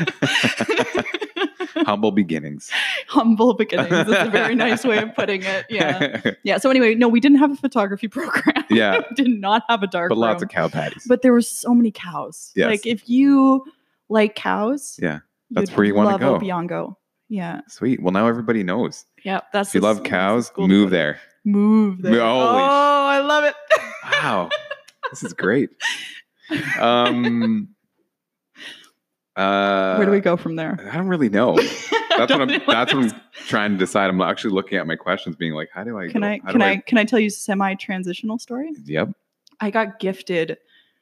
Humble beginnings. Humble beginnings is a very nice way of putting it. Yeah. Yeah. So anyway, no, we didn't have a photography program. Yeah. We did not have a dark But lots room. of cow patties. But there were so many cows. Yes. Like if you like cows, Yeah. That's you'd where you wanna love go. Opeongo. Yeah. Sweet. Well, now everybody knows. Yeah. That's If you the- love that's the cows, school to move go to. there. Move there. Holy Oh, I love it. Wow. This is great. Um uh Where do we go from there? I don't really know. That's what I'm Don't that's what know. I'm trying to decide. I'm actually looking at my questions being like, how do I Can go? I How can do I can I tell you a semi-transitional story? Yep. I got gifted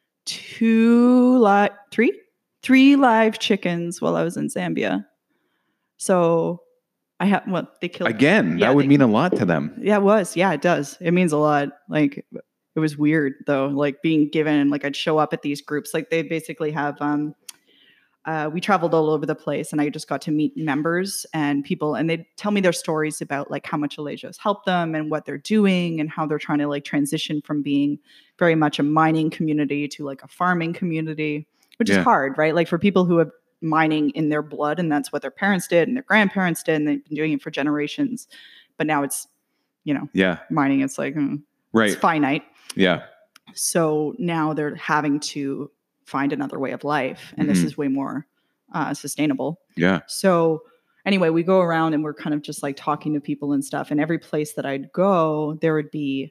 two li- three three live chickens while I was in Zambia. So I have what they killed Again, Yeah, that would they- mean a lot to them. Yeah, it was. Yeah, it does. It means a lot. Like it was weird though, like being given like I'd show up at these groups. Like they basically have um uh, we traveled all over the place, and I just got to meet members and people, and they'd tell me their stories about like how much Alasia has helped them and what they're doing and how they're trying to like transition from being very much a mining community to like a farming community, which Yeah. is hard, right? Like for people who have mining in their blood, and that's what their parents did and their grandparents did, and they've been doing it for generations. But now it's, you know, Yeah. mining, it's like, mm, Right. it's finite. Yeah. So now they're having to find another way of life, and this Mhm. is way more uh, sustainable. Yeah. So anyway, we go around and we're kind of just like talking to people and stuff. And every place that I'd go, there would be,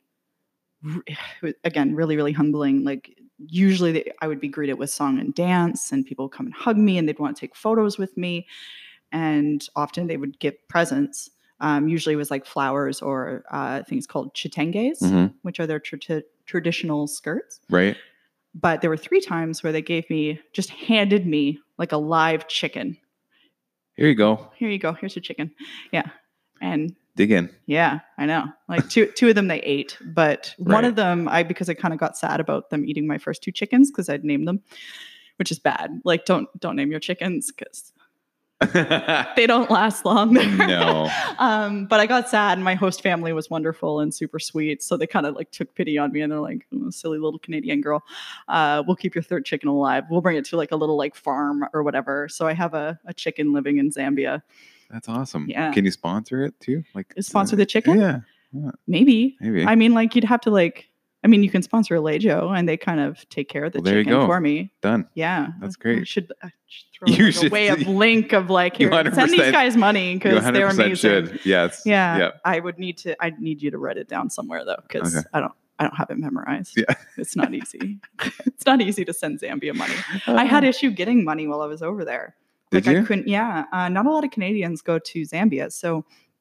again, really, really humbling. Like usually they, I would be greeted with song and dance, and people would come and hug me, and they'd want to take photos with me. And often they would give presents. Um, usually it was like flowers or uh, things called chitenges, Mhm. which are their tra- traditional skirts. Right. But there were three times where they gave me, just handed me like a live chicken. Here you go. Here you go. Here's your chicken. Yeah. And Dig in. yeah, I know. Like two two of them they ate, but one Right. of them I because I kind of got sad about them eating my first two chickens because I'd named them, which is bad. Like don't don't name your chickens because they don't last long. No. um, but I got sad, and my host family was wonderful and super sweet. So they kind of like took pity on me, and they're like, oh, "Silly little Canadian girl, uh, we'll keep your third chicken alive. We'll bring it to like a little like farm or whatever." So I have a, a chicken living in Zambia. That's awesome. Yeah. Can you sponsor it too? Like Sponsor the chicken? Yeah. Maybe. Maybe. I mean, like you'd have to like I mean, you can sponsor Alejo, and they kind of take care of the Well, there you chicken go. for me. Done. Yeah, That's I great. should, I should throw You like should- a way of link of like, You here, send these one hundred percent guys money You because they're 100% amazing. should. Yes. Yeah, Yep. I would need to. I need you to write it down somewhere though, because Okay. I don't. I don't have it memorized. Yeah. It's not easy. It's not easy to send Zambia money. I had issue getting money while I was over there. Did Like you? I couldn't. Yeah, uh, not a lot of Canadians go to Zambia, so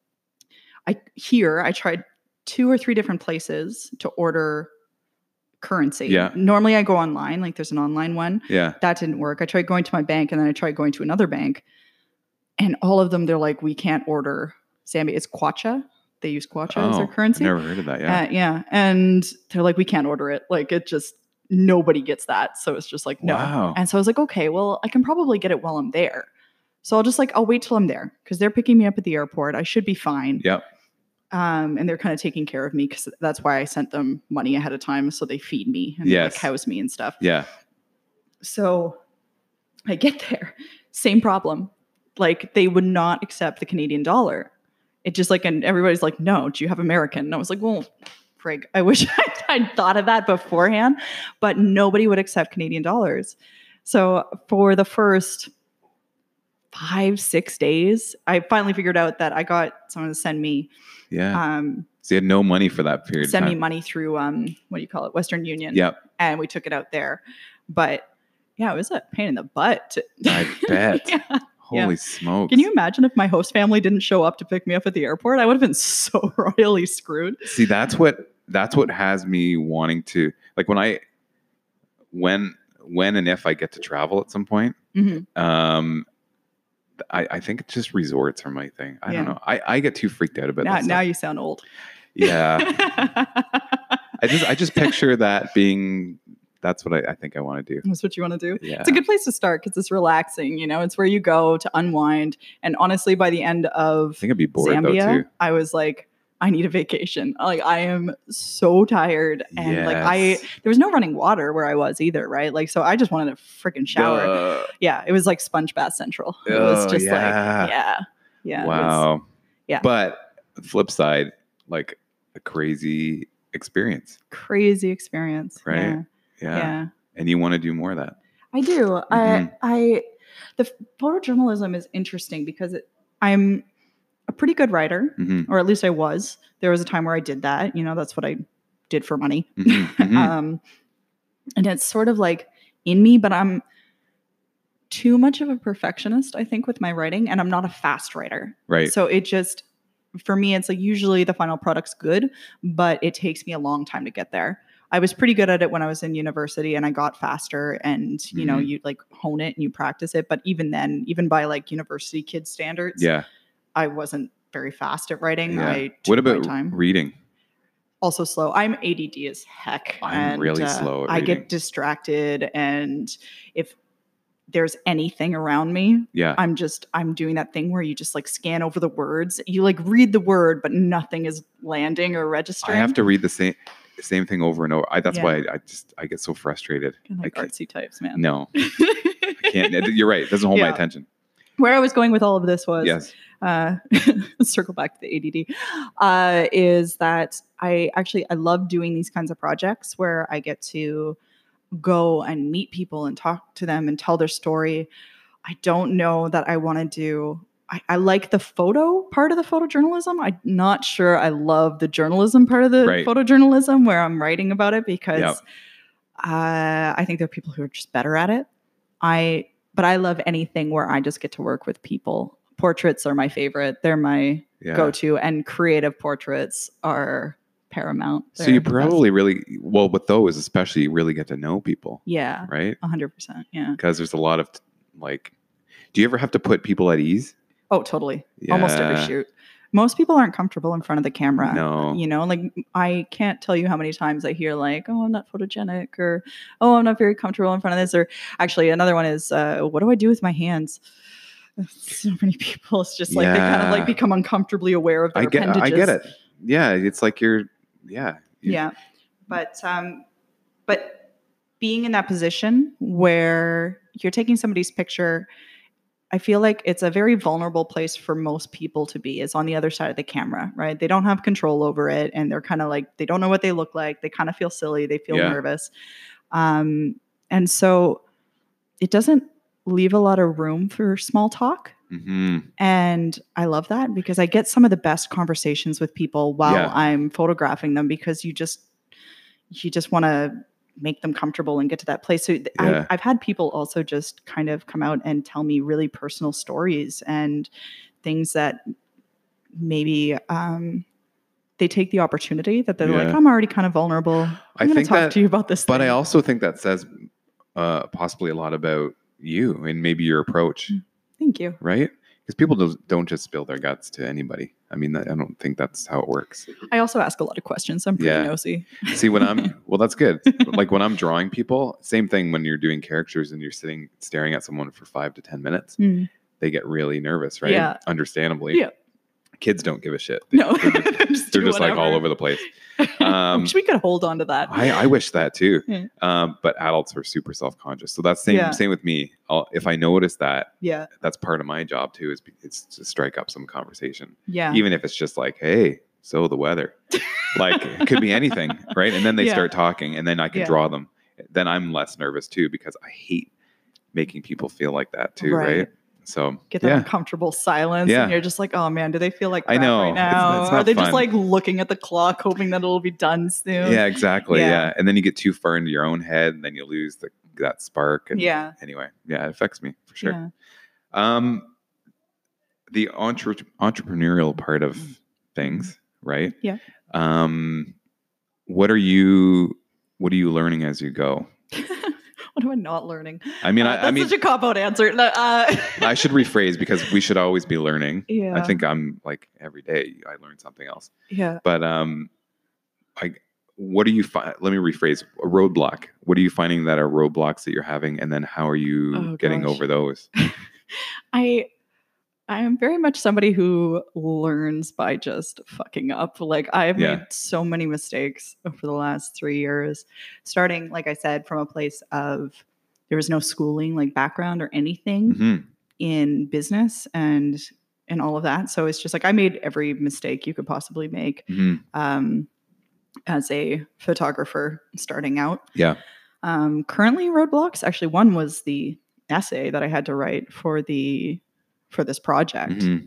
I here I tried two or three different places to order currency. Yeah. Normally I go online. Like there's an online one. Yeah. That didn't work. I tried going to my bank, and then I tried going to another bank, and all of them they're like, we can't order Zambia. It's kwacha. They use kwacha as their Oh, currency. I've never heard of that. Yeah. Uh, yeah. And they're like, we can't order it. Like it just, nobody gets that. So it's just like, no. Wow. And so I was like, okay, well, I can probably get it while I'm there. So I'll just like, I'll wait till I'm there because they're picking me up at the airport. I should be fine. Yep. Um, and they're kind of taking care of me because that's why I sent them money ahead of time. So they feed me and Yes. like house me and stuff. Yeah. So I get there, same problem. Like they would not accept the Canadian dollar. It just like, and everybody's like, no, do you have American? And I was like, well, frig, I wish I'd, I'd thought of that beforehand, but nobody would accept Canadian dollars. So for the first five, six days, I finally figured out that I got someone to send me, Yeah. um, So you had no money for that period send of me time. money through, um, what do you call it? Western Union. Yep. And we took it out there. But yeah, it was a pain in the butt. to- I bet. Yeah. Holy Yeah. smokes. Can you imagine if my host family didn't show up to pick me up at the airport? I would have been so royally screwed. See, that's what that's what has me wanting to like when I when when and if I get to travel at some point, Mhm. um I, I think it's just resorts are my thing. I Yeah. don't know. I, I get too freaked out about Now, that now stuff. you sound old. Yeah. I just I just picture that being that's what I, I think I want to do. That's what you want to do. Yeah. It's a good place to start because it's relaxing. You know, it's where you go to unwind. And honestly, by the end of I think I'd be bored though Zambia, too. I was like, I need a vacation. Like I am so tired, and like I Yes. there was no running water where I was either, right? Like so, I just wanted a freaking shower. Duh. Yeah, it was like Sponge Bath Central. It was Oh, just yeah. like yeah, yeah. it was- Wow. yeah. But flip side, like a crazy experience, crazy experience. right? Yeah. Yeah. yeah. And you want to do more of that. I do. Mhm. I, I, the photojournalism is interesting because it, I'm a pretty good writer, hmm or at least I was. There was a time where I did that. You know, that's what I did for money. hmm hmm um, and it's sort of like in me, but I'm too much of a perfectionist, I think, with my writing, and I'm not a fast writer. Right. So it just, for me, it's like usually the final product's good, but it takes me a long time to get there. I was pretty good at it when I was in university and I got faster and, you know, Mhm. you like hone it and you practice it. But even then, even by like university kid standards, yeah. I wasn't very fast at writing. Yeah. I took What about my time. reading? Also slow. I'm A D D as heck. I'm and, really uh, slow at I reading. get distracted, and if there's anything around me, Yeah. I'm just I'm doing that thing where you just like scan over the words. You like read the word, but nothing is landing or I registering. have to read the same the same thing over and over. I, that's Yeah. why I, I just I get so frustrated. Kinda like I can't- artsy types, man. No, I can't. You're right. It doesn't hold my Yeah. attention. Where I was going with all of this was Yes. uh, circle back to the A D D, uh, is that I actually I love doing these kinds of projects where I get to go and meet people and talk to them and tell their story. I don't know that I want to do. I, I like the photo part of the photojournalism. I'm not sure I love the journalism part of the Right. photojournalism where I'm writing about it because Yep. uh, I think there are people who are just better at it. I but I love anything where I just get to work with people. Portraits are my favorite. They're my Yeah. go-to, and creative portraits are paramount. So They're you the best. probably really well with those, especially, you really get to know people, yeah, right? a hundred percent. Yeah. Because there's a lot of like. Do you ever have to put people at ease? Oh, totally. Almost every Yeah. shoot. Most people aren't comfortable in front of the camera. No. You know, like I can't tell you how many times I hear like, oh, I'm not photogenic, or oh, I'm not very comfortable in front of this. Or actually another one is, uh, what do I do with my hands? So many people, it's just like they kind of Yeah. like become uncomfortably aware of their I get. appendages. I get it. Yeah, it's like you're. Yeah. you- Yeah. But um but being in that position where you're taking somebody's picture I feel like it's a very vulnerable place for most people to be, is on the other side of the camera, right? They don't have control over it, and they're kind of like, they don't know what they look like. They kind of feel silly. They feel Yeah. nervous. Um, and so it doesn't leave a lot of room for small talk. hmm And I love that because I get some of the best conversations with people while Yeah. I'm photographing them, because you just, you just want to make them comfortable and get to that place. So th- Yeah. I, I've had people also just kind of come out and tell me really personal stories and things that maybe um, they take the opportunity that they're like, Yeah. I'm already kind of vulnerable. I'm I going to think talk that- to you about this But thing. I also think that says uh, possibly a lot about you and maybe your approach, Thank you. right? Because people don't, don't just spill their guts to anybody. I mean, that, I don't think that's how it works. I also ask a lot of questions. I'm pretty Yeah. nosy. See, when I'm, well, that's good. Like when I'm drawing people, same thing when you're doing characters and you're sitting staring at someone for five to ten minutes, Mm. they get really nervous, right? Yeah. Understandably. Yeah. Kids don't give a shit. No. They're just, Just they're do just like all whatever. over the place. I Um, wish we could hold on to that. I, I wish that too. Yeah. Um, but adults are super self-conscious. So that's same Yeah. same with me. I'll, if I notice that, Yeah. that's part of my job too, is it's to strike up some conversation. Yeah. Even if it's just like, hey, so the weather. Like it could be anything, right? And then they Yeah. start talking and then I can Yeah. draw them. Then I'm less nervous too, because I hate making people feel like that too, right? Right. So Get that yeah. uncomfortable silence, Yeah. and you're just like, oh man, do they feel like I crap know. right It's- now? it's Are not they fun. just like looking at the clock, hoping that it'll be done soon? Yeah, exactly. Yeah. Yeah. And then you get too far into your own head and then you lose the, that spark. And Yeah. anyway, yeah, it affects me for sure. Yeah. Um, the entre- entrepreneurial part of things, right? Yeah. Um, what are you, what are you learning as you go? What am I not learning? I mean, Uh, I, that's I mean, such a cop out answer. No, Uh, I should rephrase because we should always be learning. yeah. I think I'm like every day I learn something else. Yeah. But um, I what do you find? Let me rephrase a roadblock. What are you finding that are roadblocks that you're having, and then how are you Oh, getting gosh. over those? I I am very much somebody who learns by just fucking up. Like I've Yeah. made so many mistakes over the last three years, starting, like I said, from a place of there was no schooling, like background or anything hmm in business and and all of that. So it's just like I made every mistake you could possibly make hmm um, as a photographer starting out. Yeah. Um, currently, roadblocks. Actually, one was the essay that I had to write for the for this project. hmm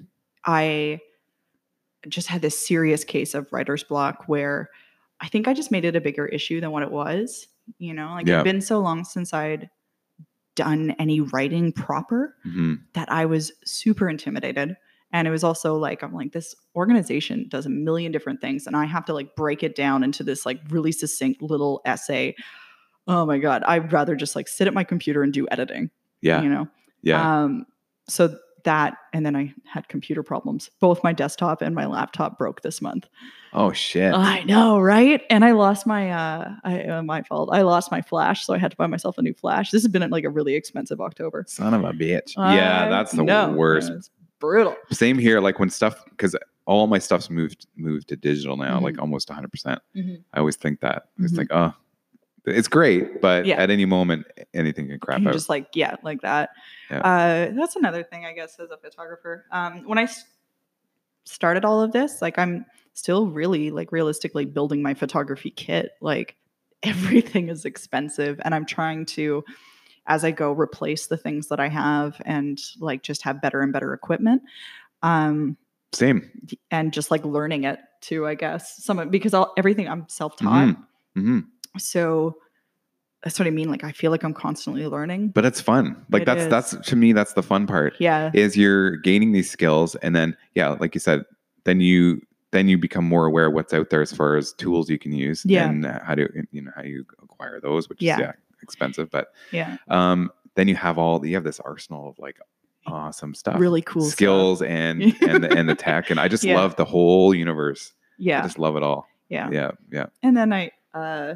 I just had this serious case of writer's block where I think I just made it a bigger issue than what it was. You know, like Yeah. it'd been so long since I'd done any writing proper hmm that I was super intimidated. And it was also like, I'm like, this organization does a million different things, and I have to like break it down into this like really succinct little essay. Oh my God. I'd rather just like sit at my computer and do editing, Yeah. you know? Yeah. Um, so that, and then I had computer problems. Both my desktop and my laptop broke this month. oh shit. I know, right? And I lost my, uh, I, uh, my fault. I lost my flash, so I had to buy myself a new flash. This has been like a really expensive October. Son of a bitch. yeah, I that's the know. worst. It's brutal. Same here. Like when stuff, because all my stuff's moved moved to digital now, Mhm. like almost one hundred percent. Mhm. I always think that it's Mhm. like, oh, it's great, but Yeah. at any moment, anything can crap And out. just like, yeah, like that. Yeah. Uh, that's another thing, I guess, as a photographer. Um, when I s- started all of this, like I'm still really like realistically building my photography kit. Like everything is expensive, and I'm trying to, as I go, replace the things that I have and like just have better and better equipment. Um, Same. and just like learning it too, I guess. Some because I'll, everything I'm self-taught. hmm So that's what I mean. Like I feel like I'm constantly learning. But it's fun. Like It that's is. that's to me that's the fun part. Yeah. Is you're gaining these skills, and then yeah, like you said, then you then you become more aware of what's out there as far as tools you can use Yeah. and how to you know how you acquire those, which Yeah. is yeah expensive, but Yeah. um then you have all you have this arsenal of like awesome stuff, Really cool stuff. skills and and the, and the tech, and I just Yeah. love the whole universe. I Yeah. just love it all. Yeah. Yeah, yeah. And then I uh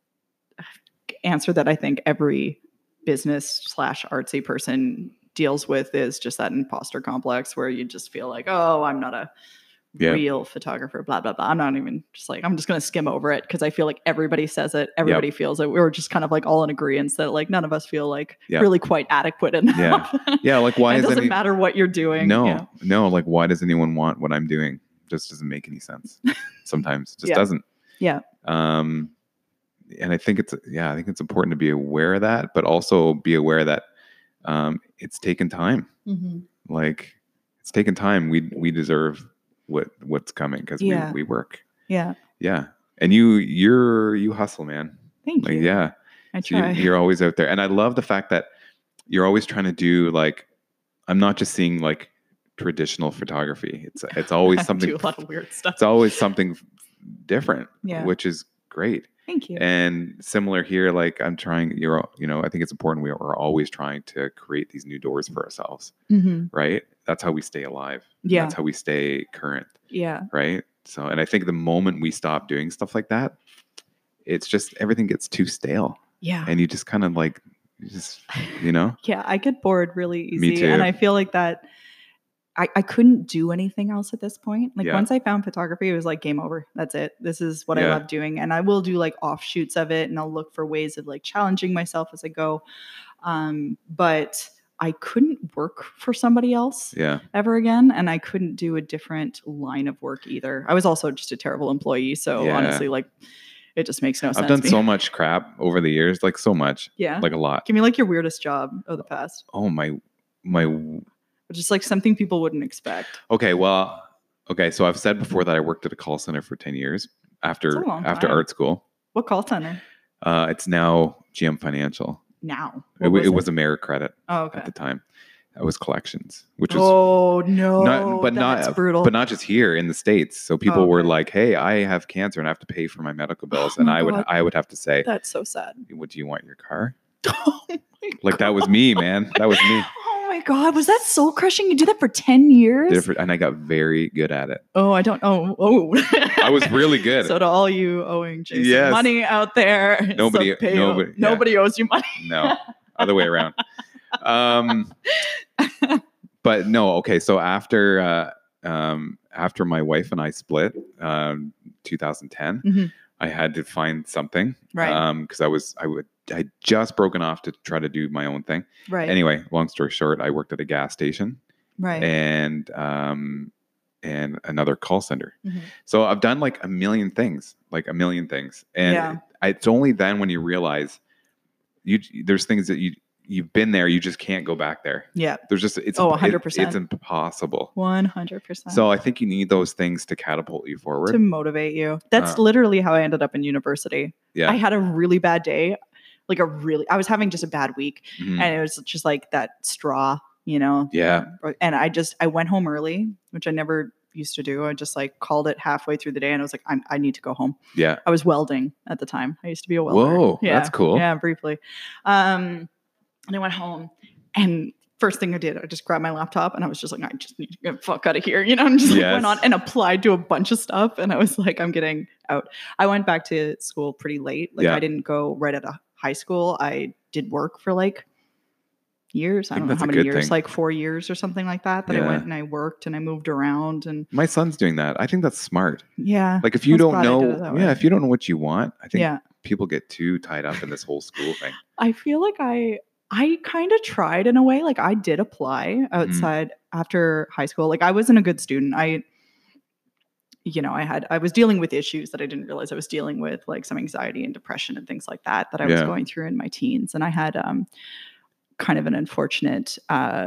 answer that I think every business slash artsy person deals with is just that imposter complex where you just feel like, oh, I'm not a Yeah. real photographer, blah, blah, blah. I'm not even just like, I'm just going to skim over it because I feel like everybody says it. Everybody yep. feels it. We were just kind of like all in agreement that like none of us feel like yep. really quite adequate enough. Yeah. Yeah. Like why it doesn't any... matter what you're doing. No, yeah. no. Like why does anyone want what I'm doing? Just doesn't make any sense. Sometimes it just yeah. doesn't. Yeah. Um, and I think it's, yeah, I think it's important to be aware of that, but also be aware that um, it's taken time. Mm-hmm. Like it's taken time. We, we deserve what, what's coming because yeah. we, we work. Yeah. Yeah. And you, you're, you hustle, man. Thank like, you. Yeah. I so try. you, you're always out there. And I love the fact that you're always trying to do like, I'm not just seeing like traditional photography. It's, it's always something, I do a lot of weird stuff. It's always something different, yeah. which is great. Thank you. And similar here, like I'm trying, you're, you know, I think it's important. We are always trying to create these new doors for ourselves, mm-hmm. right? That's how we stay alive. Yeah. That's how we stay current. Yeah. Right. So, and I think the moment we stop doing stuff like that, it's just, everything gets too stale. Yeah. And you just kind of like, you just, you know? Yeah. I get bored really easy. Me too. And I feel like that I, I couldn't do anything else at this point. Like yeah. once I found photography, it was like game over. That's it. This is what yeah. I love doing. And I will do like offshoots of it and I'll look for ways of like challenging myself as I go. Um, but I couldn't work for somebody else yeah. ever again. And I couldn't do a different line of work either. I was also just a terrible employee. So yeah. honestly, like it just makes no I've sense. I've done so much crap over the years, like so much. Yeah. Like a lot. Give me like your weirdest job of the past. Oh, my, my, just like something people wouldn't expect. Okay, well, okay. So I've said before that I worked at a call center for ten years after after art school. What call center? Uh, it's now G M Financial. Now it was, it, it was AmeriCredit. Oh, okay. At the time, it was collections, which was oh no, not, but that's not brutal. But not just here in the States. So people oh, were okay. like, "Hey, I have cancer and I have to pay for my medical bills," oh and my I would God. I would have to say, "That's so sad." What do you want your car? Oh my like God. That was me, man. That was me. Oh my God, was that soul crushing? You did that for ten years? For, and I got very good at it. Oh, I don't know. Oh, I was really good. So to all you owing Jason yes. money out there, nobody, so nobody, yeah. nobody owes you money. No, other way around. Um, but no, okay. So after uh, um, after my wife and I split, um, two thousand ten, mm-hmm. I had to find something, right? Um, because I was I would I just broken off to try to do my own thing, right? Anyway, long story short, I worked at a gas station, right? And um, and another call center. Mm-hmm. So I've done like a million things, like a million things, and yeah. I, it's only then when you realize you there's things that you. You've been there, you just can't go back there. Yeah. There's just, it's, oh, one hundred percent. It, it's impossible. one hundred percent. So I think you need those things to catapult you forward. To motivate you. That's uh, literally how I ended up in university. Yeah. I had a really bad day. Like a really, I was having just a bad week. Mm-hmm. And it was just like that straw, you know? Yeah. And I just, I went home early, which I never used to do. I just like called it halfway through the day and I was like, I'm, I need to go home. Yeah. I was welding at the time. I used to be a welder. Whoa, yeah. That's cool. Yeah, briefly. Um, And I went home and first thing I did, I just grabbed my laptop and I was just like, I just need to get the fuck out of here. You know, and just yes. like went on and applied to a bunch of stuff. And I was like, I'm getting out. I went back to school pretty late. Like yeah. I didn't go right out of high school. I did work for like years. I, I don't know how many years, thing. like four years or something like that, that yeah. I went and I worked and I moved around. And my son's doing that. I think that's smart. Yeah. Like if you don't know, yeah, if you don't know what you want, I think yeah. people get too tied up in this whole school thing. I feel like I, I kind of tried in a way. Like I did apply outside mm. after high school. Like I wasn't a good student. I, you know, I had, I was dealing with issues that I didn't realize I was dealing with, like some anxiety and depression and things like that, that I was yeah. going through in my teens. And I had um, kind of an unfortunate, uh,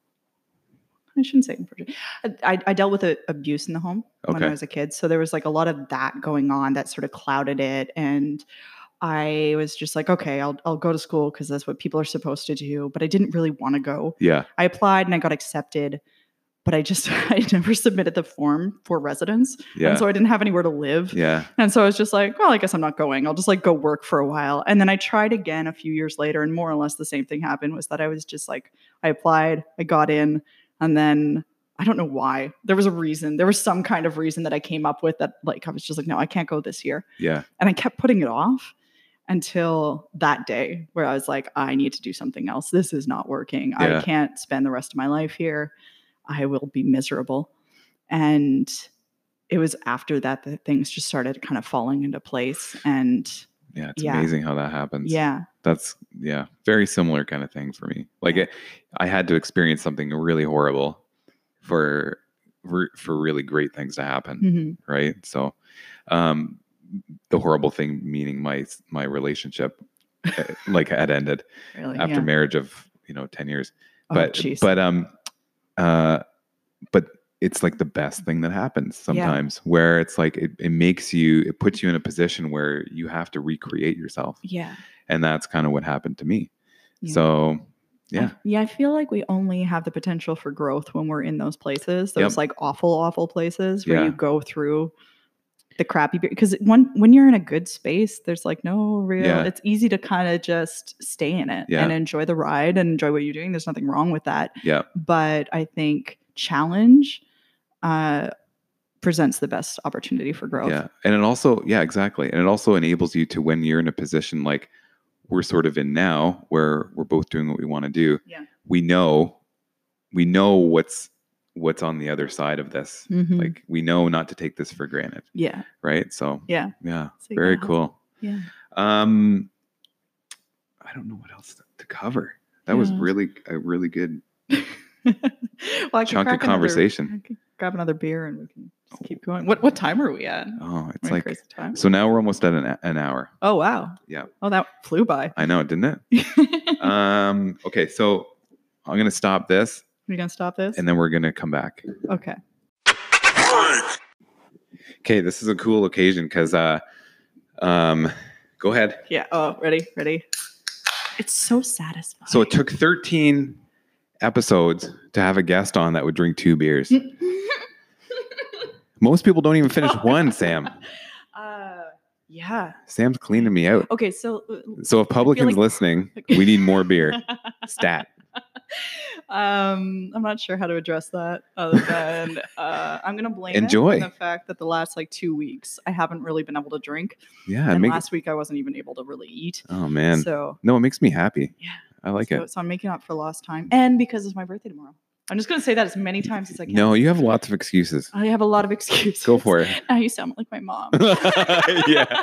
I shouldn't say unfortunate. I, I dealt with a, abuse in the home okay. when I was a kid. So there was like a lot of that going on that sort of clouded it. And I was just like, okay, I'll I'll go to school because that's what people are supposed to do. But I didn't really want to go. Yeah. I applied and I got accepted, but I just I never submitted the form for residence. Yeah. And so I didn't have anywhere to live. Yeah. And so I was just like, well, I guess I'm not going. I'll just like go work for a while. And then I tried again a few years later, and more or less the same thing happened. Was that I was just like, I applied, I got in, and then I don't know why. There was a reason. There was some kind of reason that I came up with that, like I was just like, no, I can't go this year. Yeah. And I kept putting it off until that day where I was like, I need to do something else. This is not working. Yeah. I can't spend the rest of my life here. I will be miserable. And it was after that that things just started kind of falling into place. And Yeah, it's yeah. amazing how that happens. Yeah. That's, yeah, very similar kind of thing for me. Like Yeah. it, I had to experience something really horrible for, for, for really great things to happen. Mhm. Right. So, um, the horrible thing meaning my, my relationship uh, like had ended Really? after Yeah. marriage of, you know, ten years. Oh, But, jeez. but, um, uh, but it's like the best thing that happens sometimes where it's like, it, it makes you, it puts you in a position where you have to recreate yourself. Yeah. And that's kind of what happened to me. Yeah. So, yeah. I, yeah, I feel like we only have the potential for growth when we're in those places, those Yep. like awful, awful places where Yeah. you go through the crappy, because when, when you're in a good space, there's like no real, Yeah. it's easy to kind of just stay in it Yeah. and enjoy the ride and enjoy what you're doing. There's nothing wrong with that. Yeah. But I think challenge uh, presents the best opportunity for growth. Yeah. And it also, yeah, exactly. And it also enables you to, when you're in a position like we're sort of in now, where we're both doing what we want to do, Yeah. we know, we know what's, what's on the other side of this. Mhm. Like we know not to take this for granted. Yeah. Right. So Yeah. yeah, So you very gotta cool. Yeah. Um, I don't know what else to, to cover. That was Yeah. really a really good well, I could chunk of crack another- conversation. I could grab another beer and we can just keep going. What what time are we at? Oh, it's We're in like, crazy time. so now we're almost at an, an hour. Oh wow. Yeah. Oh, that flew by. I know, didn't it? um, okay. So I'm going to stop this Are you gonna stop this? and then we're going to come back. Okay. Okay. This is a cool occasion because, uh, um, go ahead. Yeah. Oh, ready, ready. It's so satisfying. So it took thirteen episodes to have a guest on that would drink two beers. Most people don't even finish one, Sam. Uh, yeah. Sam's cleaning me out. Okay, so So if publicans like- listening, we need more beer. Stat. um, I'm not sure how to address that other than uh, I'm gonna blame Enjoy. it on the fact that the last like two weeks I haven't really been able to drink, Yeah. and Make, last week I wasn't even able to really eat. oh, man. So No, it makes me happy. yeah, I like so, it. so I'm making up for lost time, and because it's my birthday tomorrow. I'm just gonna say that as many times as I can. No, you have lots of excuses. I have a lot of excuses. Go for it. Now you sound like my mom. Yeah.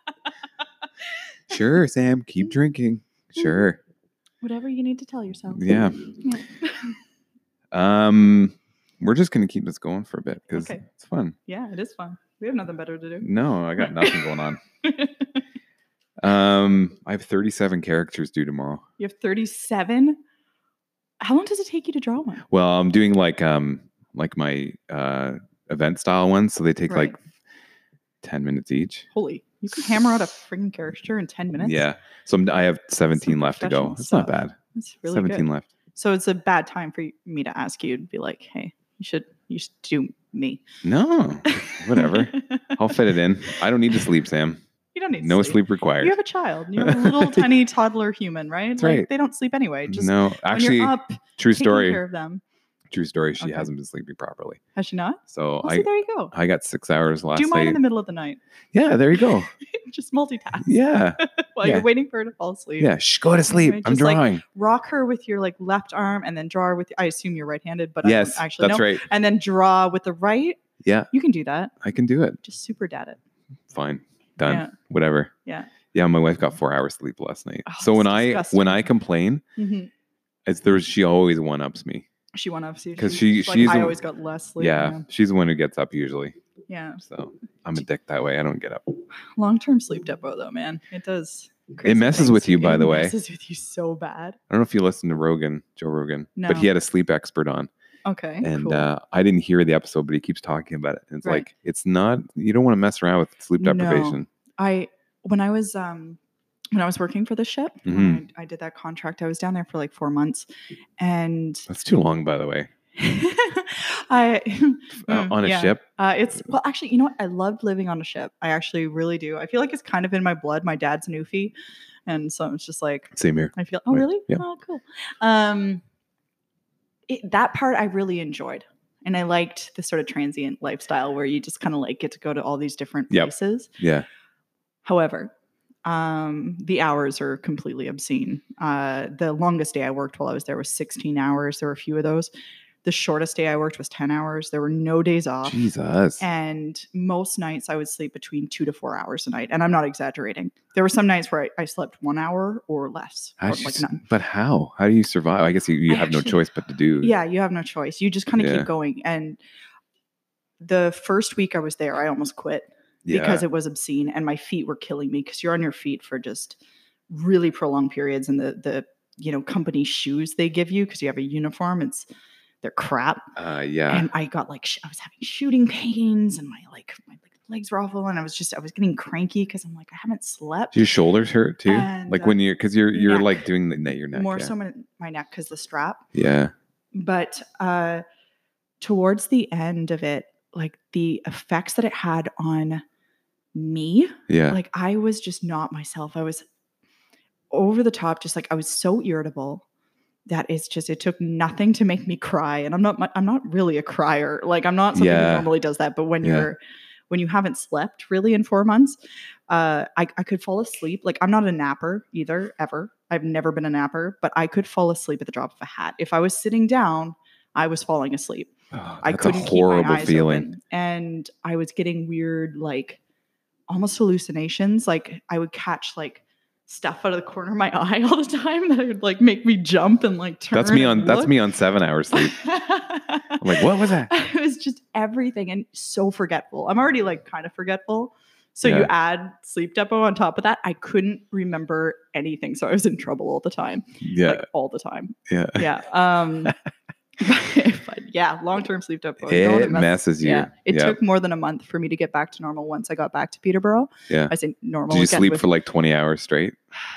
Sure, Sam. Keep drinking. Sure. Whatever you need to tell yourself. Yeah. Yeah. Um, we're just gonna keep this going for a bit because Okay. it's fun. Yeah, it is fun. We have nothing better to do. No, I got nothing going on. Um, I have thirty-seven characters due tomorrow. You have thirty-seven. How long does it take you to draw one? Well, I'm doing like um like my uh event style ones, so they take Right. like ten minutes each. Holy, you can hammer out a freaking character in ten minutes? Yeah. So I'm, I have seventeen Some left to go. professional It's not stuff. bad. That's really seventeen good. left. So it's a bad time for me to ask you to be like, hey, you should you should do me. No, whatever. I'll fit it in. I don't need to sleep, Sam. You don't need to No sleep. sleep required. You have a child. You're a little tiny toddler human, right? That's Like, right. They don't sleep anyway. Just no, when actually, you're up true taking story. care of them. True story. She Okay. hasn't been sleeping properly. Has she not? So Well, I see, there you go. I got six hours last Do mine night. in the middle of the night. Yeah, there you go. Just multitask. Yeah, While yeah. you're waiting for her to fall asleep. yeah. Shh, go to sleep. Right, I'm just like- drawing. Rock her with your like left arm and then draw her with I assume you're right-handed, but Yes, I don't actually that's know. right. And then draw with the right. Yeah, You can do that. I can do it. Just super dad it. Fine, done. Yeah. Whatever. Yeah. Yeah, my wife got four hours sleep last night. Oh, so when that's I disgusting. when I complain, hmm it's there's she always one ups me. She went up. See, 'Cause she's she- like, she's I a- always got less sleep. yeah, she's the one who gets up usually. Yeah. So I'm a dick that way. I don't get up. Long-term sleep depot though, man. It does. It crazy messes things with to you, by It the way. messes with you so bad. I don't know if you listen to Rogan, Joe Rogan, but No. he had a sleep expert on, Okay. and cool. uh, I didn't hear the episode, but he keeps talking about it. And it's Right. like it's not. You don't want to mess around with sleep No. deprivation. I when I was um when I was working for the ship, Mhm. I, I did that contract. I was down there for like four months, and That's too long, by the way. I Uh, Mm, on a yeah. ship. Uh, it's well, actually, you know what? I loved living on a ship. I actually really do. I feel like it's kind of in my blood. My dad's a newfie, and so it's just like Same here. I feel. Oh, Right. really? Yeah. Oh, cool. Um, it, that part I really enjoyed, and I liked the sort of transient lifestyle where you just kind of like get to go to all these different Yep. places. Yeah. However, um, the hours are completely obscene. Uh, the longest day I worked while I was there was sixteen hours. There were a few of those. The shortest day I worked was ten hours. There were no days off. Jesus. And most nights I would sleep between two to four hours a night. And I'm not exaggerating. There were some nights where I, I slept one hour or less. How Or did you like s- none. but how? How do you survive? I guess you, you I have no actually- choice but to do. Yeah, you have no choice. You just kind of Yeah. keep going. And the first week I was there, I almost quit Yeah. because it was obscene and my feet were killing me because you're on your feet for just really prolonged periods. And the, the you know, company shoes they give you because you have a uniform, it's they're crap. Uh, yeah. And I got like, sh- I was having shooting pains and my like, my like, legs were awful. And I was just, I was getting cranky because I'm like, I haven't slept. Do your shoulders hurt too? And, like uh, when you're, because you're you're neck. like doing the net your neck. More yeah. so my, my neck because the strap. Yeah. But uh, towards the end of it, like the effects that it had on me, Yeah. like I was just not myself. I was over the top, just like I was so irritable that it's just, it took nothing to make me cry. And I'm not, mu- I'm not really a crier. Like I'm not somebody Yeah. who normally does that. But when Yeah. you're, when you haven't slept really in four months, uh, I, I could fall asleep. Like I'm not a napper either, ever. I've never been a napper, but I could fall asleep at the drop of a hat. If I was sitting down, I was falling asleep. Oh, I that's couldn't a horrible keep my eyes feeling. open. And I was getting weird, like almost hallucinations. Like I would catch like stuff out of the corner of my eye all the time that would like make me jump and like turn. That's me on. and That's look. me on seven hours sleep. I'm like, what was that? It was just everything and so forgetful. I'm already like kind of forgetful. So Yeah. you add sleep depo on top of that. I couldn't remember anything. So I was in trouble all the time. Yeah. Like all the time. yeah. Yeah. Um but yeah, long-term sleep deprivation. Don't It mess- messes you. Yeah. It Yeah. took more than a month for me to get back to normal once I got back to Peterborough. Yeah. I say normal Did you again sleep with- for like twenty hours straight?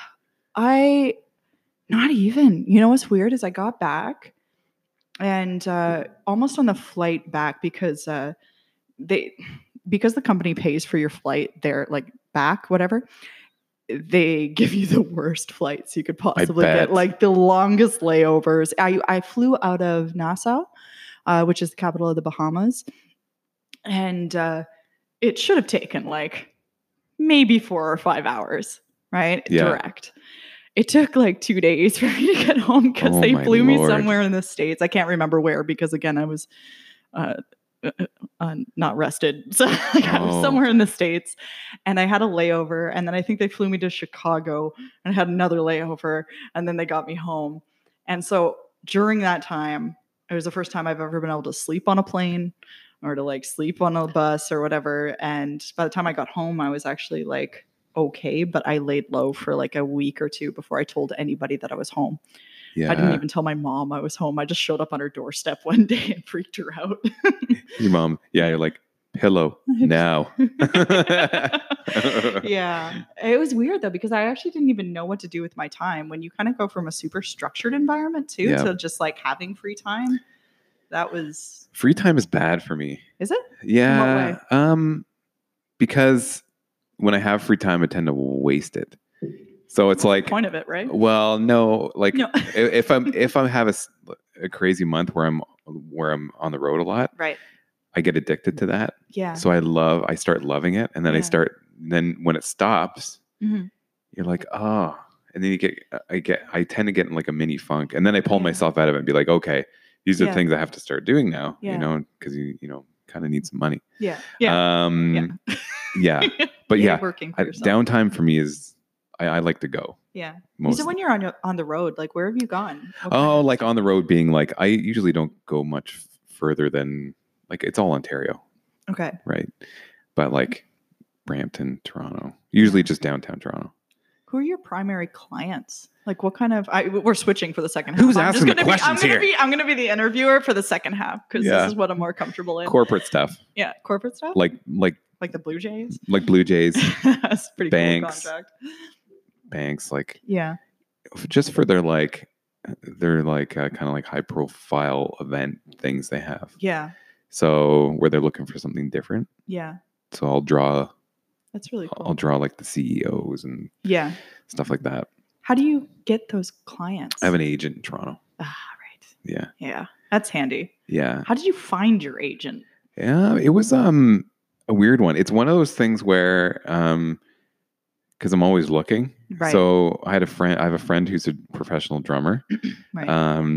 I not even. You know what's weird is I got back and uh almost on the flight back because uh they because the company pays for your flight there like back whatever, they give you the worst flights you could possibly bet. get, like the longest layovers. I I flew out of Nassau, uh, which is the capital of the Bahamas, and uh, it should have taken like maybe four or five hours, right? Yeah. Direct. It took like two days for me to get home because Oh they my flew me Lord. somewhere in the States. I can't remember where because again I was. Uh, uh, uh, not rested. So like, I was Oh. somewhere in the States and I had a layover. And then I think they flew me to Chicago and I had another layover. And then they got me home. And so during that time, it was the first time I've ever been able to sleep on a plane or to like sleep on a bus or whatever. And by the time I got home, I was actually like okay, but I laid low for like a week or two before I told anybody that I was home. Yeah. I didn't even tell my mom I was home. I just showed up on her doorstep one day and freaked her out. Your mom. Yeah. You're like, pillow now. Yeah. It was weird though, because I actually didn't even know what to do with my time. When you kind of go from a super structured environment too Yeah. to just like having free time, that was, Free time is bad for me. is it? Yeah. way? Um, because when I have free time, I tend to waste it. So it's like, Point of it, right? well, no, like No. i- if I'm if I have a, s- a crazy month where I'm where I'm on the road a lot, Right. I get addicted to that. Yeah. So I love, I start loving it, and then I Yeah. start. Then when it stops, Mhm. you're like, oh, and then you get, I get, I tend to get in like a mini funk, and then I pull Yeah. myself out of it and be like, okay, these are Yeah. the things I have to start doing now. Yeah. You know, because you you know kind of need some money. Yeah. Yeah. Um, yeah. But You're yeah, working for I, yourself. downtime for me is I, I like to go. Yeah. Most So when you're on your, on the road, like where have you gone? What kind oh, of- like on the road being like I usually don't go much f- further than like it's all Ontario, Okay. right? But like Brampton, Toronto, usually just downtown Toronto. Who are your primary clients? Like what kind of? I, we're switching for the second half. Who's I'm just asking the gonna be- I'm questions gonna here? Be, I'm going to be the interviewer for the second half because Yeah. this is what I'm more comfortable in. Corporate stuff, yeah, corporate stuff, like, like like the Blue Jays. like Blue Jays, That's a pretty Banks. cool contract. banks, like Yeah, f- just for their like their like uh, kind of like high profile event things they have. yeah, So where they're looking for something different. yeah. So I'll draw That's really cool. I'll draw like the C E Os and Yeah. stuff like that. How do you get those clients? I have an agent in Toronto. Ah, right. Yeah. Yeah, that's handy. Yeah. How did you find your agent? Yeah. It was um a weird one. It's one of those things where um because I'm always looking. Right. So I had a friend I have a friend who's a professional drummer. Right. Um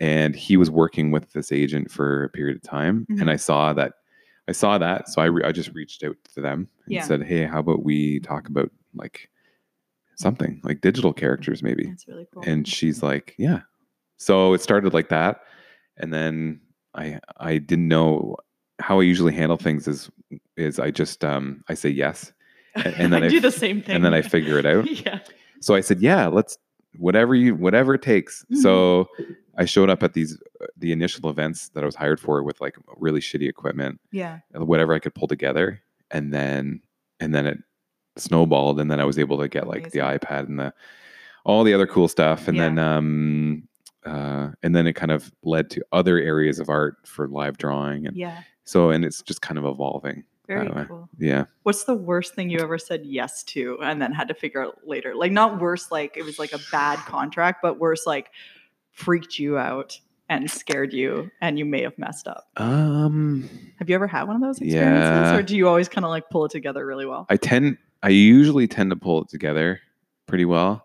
and he was working with this agent for a period of time, Mhm. and I saw that. I saw that, so I re- I just reached out to them and Yeah. said, "Hey, how about we talk about like something like digital characters, maybe?" That's really cool. And she's like, "Yeah." So it started like that, and then I I didn't know how I usually handle things. Is is I just um I say yes, and, and then I I do f- the same thing. and then I figure it out. Yeah. So I said, "Yeah, let's whatever you whatever it takes." Mhm. So I showed up at these uh, the initial events that I was hired for with like really shitty equipment, Yeah. whatever I could pull together, and then and then it snowballed, and then I was able to get like the Amazing. iPad and the all the other cool stuff, and Yeah. then um uh and then it kind of led to other areas of art for live drawing, and Yeah. so and it's just kind of evolving. Very that way. cool. Yeah. What's the worst thing you ever said yes to and then had to figure out later? Like not worse, like it was like a bad contract, but worse, like freaked you out and scared you and you may have messed up. Um Have you ever had one of those experiences, Yeah. or do you always kind of like pull it together really well? I tend I usually tend to pull it together pretty well.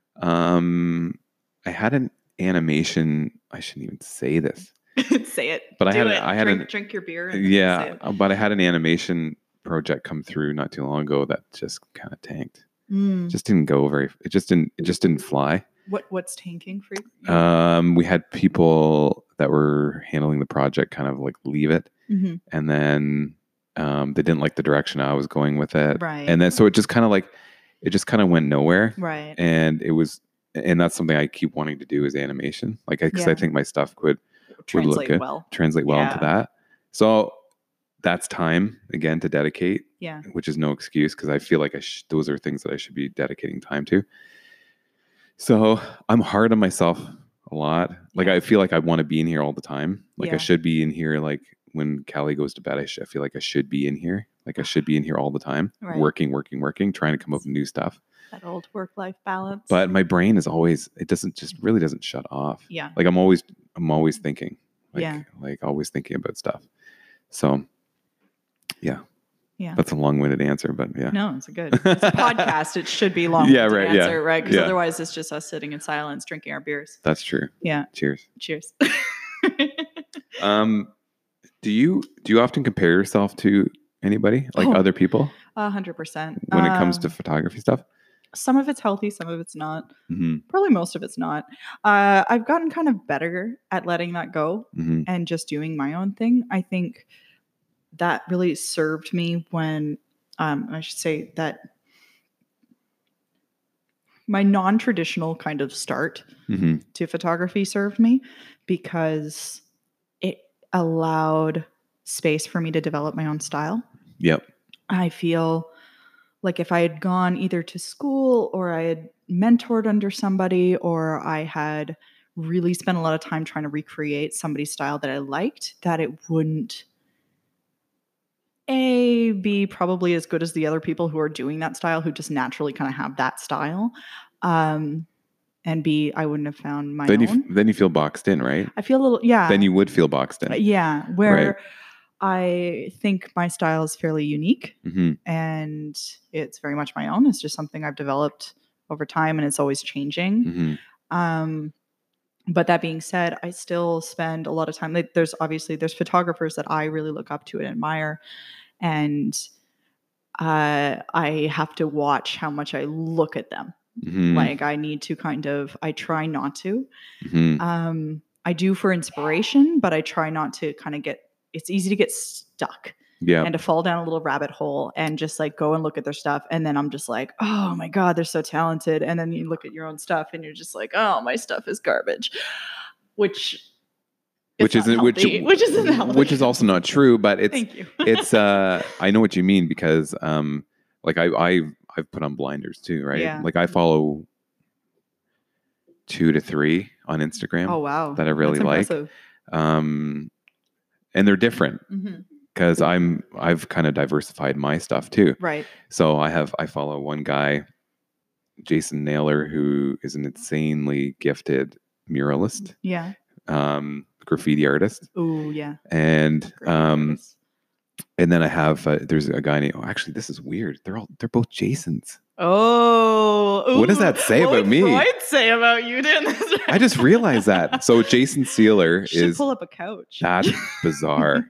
Um I had an animation, I shouldn't even say this. Say it. But I Do had it. a- I had drink, an- drink your beer. And then say Yeah, it. uh, but I had an animation project come through not too long ago that just kind of tanked. Mm. Just didn't go very it just didn't it just didn't fly. What what's tanking for you? Um we had people that were handling the project kind of like leave it, Mhm. and then um they didn't like the direction I was going with it. Right. And then so it just kind of like it just kind of went nowhere. Right. And it was and that's something I keep wanting to do is animation. Like because I Yeah. think my stuff could would look Translate good, well. translate well into Yeah. that. So that's time again to dedicate, Yeah. which is no excuse because I feel like I sh- those are things that I should be dedicating time to. So I'm hard on myself a lot. Like Yeah. I feel like I want to be in here all the time. Like Yeah. I should be in here. Like when Callie goes to bed, I, sh- I feel like I should be in here. Like I should be in here all the time, Right. working, working, working, trying to come up with new stuff. That old work-life balance. But my brain is always it doesn't just really doesn't shut off. yeah. Like I'm always I'm always thinking. Like, Yeah. Like always thinking about stuff. So yeah. Yeah. That's a long-winded answer, but yeah. No, it's a good. It's a podcast. It should be long. Yeah, to right, yeah, Answer, right? Because yeah. otherwise, it's just us sitting in silence, drinking our beers. That's true. Yeah. Cheers. Cheers. Um, do you do you often compare yourself to anybody, like Oh. other people, A hundred percent. when it comes to Um, photography stuff? some of it's healthy, some of it's not. Mm-hmm. Probably most of it's not. Uh, I've gotten kind of better at letting that go Mm-hmm. and just doing my own thing. I think that really served me when um, I should say that my non-traditional kind of start Mm-hmm. to photography served me because it allowed space for me to develop my own style. Yep. I feel like if I had gone either to school or I had mentored under somebody or I had really spent a lot of time trying to recreate somebody's style that I liked, that it wouldn't A, be probably as good as the other people who are doing that style who just naturally kind of have that style. Um, and B, I wouldn't have found my Then own. you then you feel boxed in, right? I feel a little, yeah. Then you would feel boxed in. Yeah, where Right. I think my style is fairly unique Mm-hmm. and it's very much my own. It's just something I've developed over time and it's always changing. Mm-hmm. Um, but that being said, I still spend a lot of time. Like, there's obviously there's photographers that I really look up to and admire, and uh, I have to watch how much I look at them. Mm-hmm. Like I need to kind of. I try not to. Mm-hmm. Um, I do for inspiration, but I try not to kind of get. It's easy to get stuck Yeah. and to fall down a little rabbit hole and just like go and look at their stuff. And then I'm just like, oh my God, they're so talented. And then you look at your own stuff and you're just like, oh, my stuff is garbage, which Which not isn't which healthy, which isn't healthy. which is also not true, but it's Thank you. it's uh I know what you mean because um like I I I've put on blinders too, right? Yeah. Like I follow two to three on Instagram Oh wow, that I really That's like. impressive. Um and they're different Mhm. because I'm I've kind of diversified my stuff too. Right. So I have I follow one guy, Jason Naylor, who is an insanely gifted muralist, Yeah. um, graffiti artist, Ooh yeah. and Great um, artist. and then I have uh, there's a guy named. Oh, actually, this is weird. They're all they're both Jasons. Oh, What does that say what about would me? Freud say about you, Dan? I just realized that. So Jason Sealer Should is pull up a couch. that's bizarre.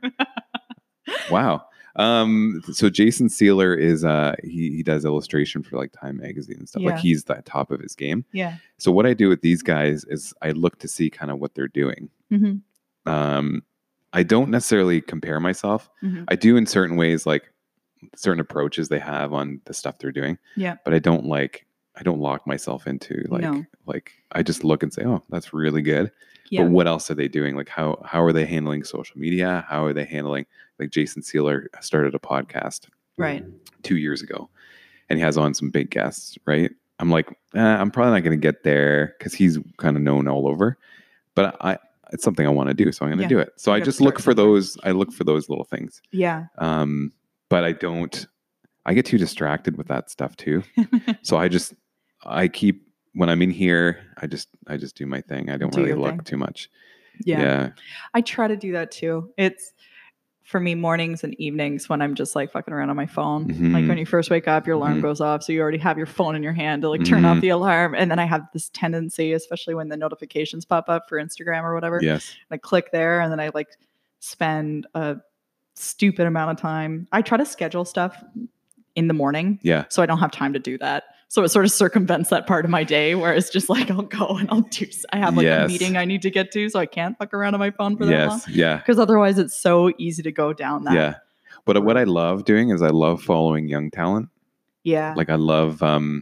Wow. Um, so Jason Sealer is uh he he does illustration for like Time magazine and stuff. Yeah. Like he's the top of his game. Yeah. So what I do with these guys is I look to see kind of what they're doing. Mm-hmm. Um, I don't necessarily compare myself. Mm-hmm. I do in certain ways, like certain approaches they have on the stuff they're doing. Yeah. But I don't like I don't lock myself into like No. like I just look and say, oh, that's really good. Yeah. But what else are they doing? Like how how are they handling social media? How are they handling like Jason Sealer started a podcast Right. two years ago, and he has on some big guests. Right. I'm like, eh, I'm probably not going to get there because he's kind of known all over. But I it's something I want to do, so I'm going to Yeah. do it. So You I gotta just look start for somewhere. those. I look for those little things. Yeah. Um, but I don't. I get too distracted with that stuff too. So I just I keep when I'm in here. I just I just do my thing. I don't Do really your look thing. too much. Yeah. Yeah. I try to do that too. It's for me mornings and evenings when I'm just like fucking around on my phone. Mhm. Like when you first wake up, your alarm Mhm. goes off. So you already have your phone in your hand to like turn off Mhm. the alarm. And then I have this tendency, especially when the notifications pop up for Instagram or whatever. Yes. I click there and then I like spend a stupid amount of time. I try to schedule stuff in the morning Yeah. so I don't have time to do that. So it sort of circumvents that part of my day where it's just like I'll go and I'll do. I have like a Yes. meeting I need to get to, so I can't fuck around on my phone for that long. Yes. Yeah. Because otherwise, it's so easy to go down that. Yeah. But what I love doing is I love following young talent. Yeah. Like I love um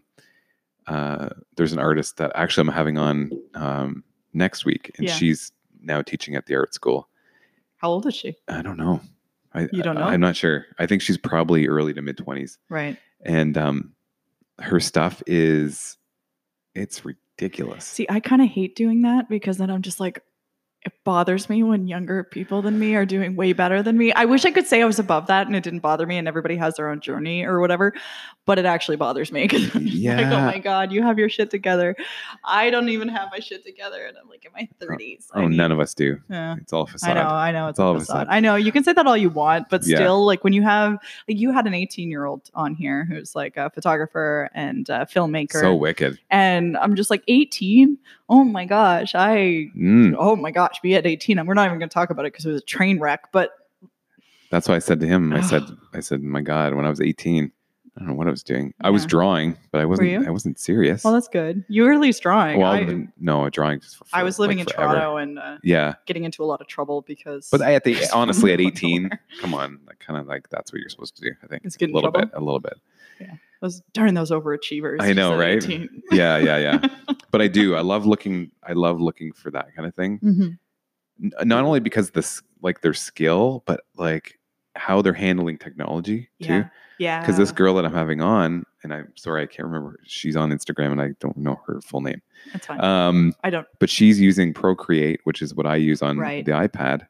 uh there's an artist that actually I'm having on um next week, and Yeah. she's now teaching at the art school. How old is she? I don't know. I You don't know? I, I'm not sure. I think she's probably early to mid twenties. Right. And um her stuff is it's ridiculous. See, I kind of hate doing that because then I'm just like, it bothers me when younger people than me are doing way better than me. I wish I could say I was above that and it didn't bother me and everybody has their own journey or whatever, but it actually bothers me because I'm just like, oh Yeah. my God, you have your shit together. I don't even have my shit together and I'm like in my thirties. Oh, none of us do. Yeah. It's all facade. I know, I know it's, It's all a of a facade. sudden. I know you can say that all you want, but Yeah. still, like when you have, like you had an eighteen year old on here who's like a photographer and a filmmaker, So wicked. and I'm just like eighteen. Oh my gosh, I, Mm. oh my gosh, be at eighteen. And we're not even going to talk about it because it was a train wreck. But That's why I said to him, I Ugh. said, I said, my God, when I was eighteen, I don't know what I was doing. I was Yeah. drawing, but I wasn't. you? I wasn't serious. well, that's good. You were at least drawing. Well, I, no, drawing just for. I was living like in forever. Toronto and uh, Yeah, getting into a lot of trouble because. but I, at the there's honestly at no eighteen, nowhere. come on, like kind of like that's what you're supposed to do. I think It's get in a little trouble? bit, a little bit. Those darn those overachievers. I know, just at right? eighteen. Yeah, yeah, yeah. But I do. I love looking. I love looking for that kind of thing. Mhm. N- Not only because this, like their skill, but like how they're handling technology too. Yeah. Yeah. Because this girl that I'm having on, and I'm sorry, I can't remember. She's on Instagram, and I don't know her full name. That's fine. Um, I don't. but she's using Procreate, which is what I use on Right. the iPad.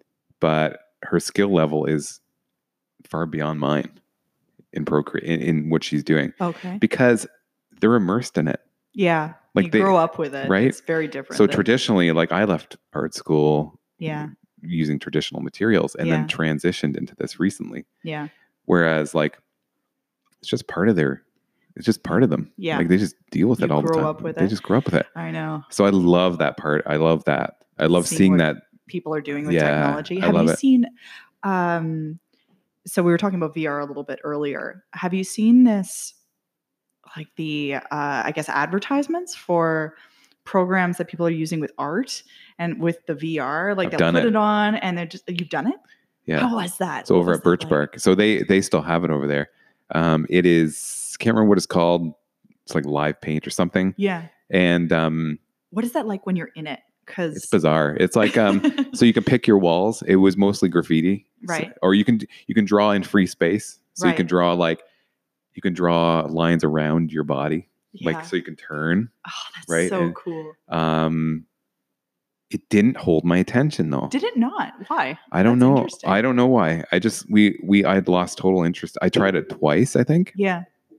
But her skill level is far beyond mine in Procreate in, in what she's doing Okay. because they're immersed in it. Yeah. Like you they- grow up with it. right? It's very different. So than- traditionally, like I left art school Yeah. using traditional materials and Yeah. then transitioned into this recently. Yeah. Whereas like it's just part of their, it's just part of them. Yeah. Like they just deal with You it all the grow time. up with they it. just grow up with it. I know. So I love that part. I love that. I love Seeing seeing what- that. People are doing with Yeah, technology. I Have love you it. seen um so we were talking about V R a little bit earlier. Have you seen this like the uh I guess advertisements for programs that people are using with art and with the V R? Like I've they'll done put it. it. on and they're just you've done it? Yeah. How was that? It's over What at was Birch that like? Bark. So they they still have it over there. Um, it is can't remember what it's called. It's like Live Paint or something. Yeah. And um, What is that like when you're in it? Because it's bizarre. It's like um, so you can pick your walls. It was mostly graffiti, So- Right. or you can you can draw in free space. So you can Right. draw like you can draw lines around your body, yeah. like so you can turn. oh, that's right, so and- cool. Um, it didn't hold my attention though. Did it not? Why? I don't That's know. interesting. I don't know why. I just we we I'd lost total interest. I tried it twice, I think. Yeah.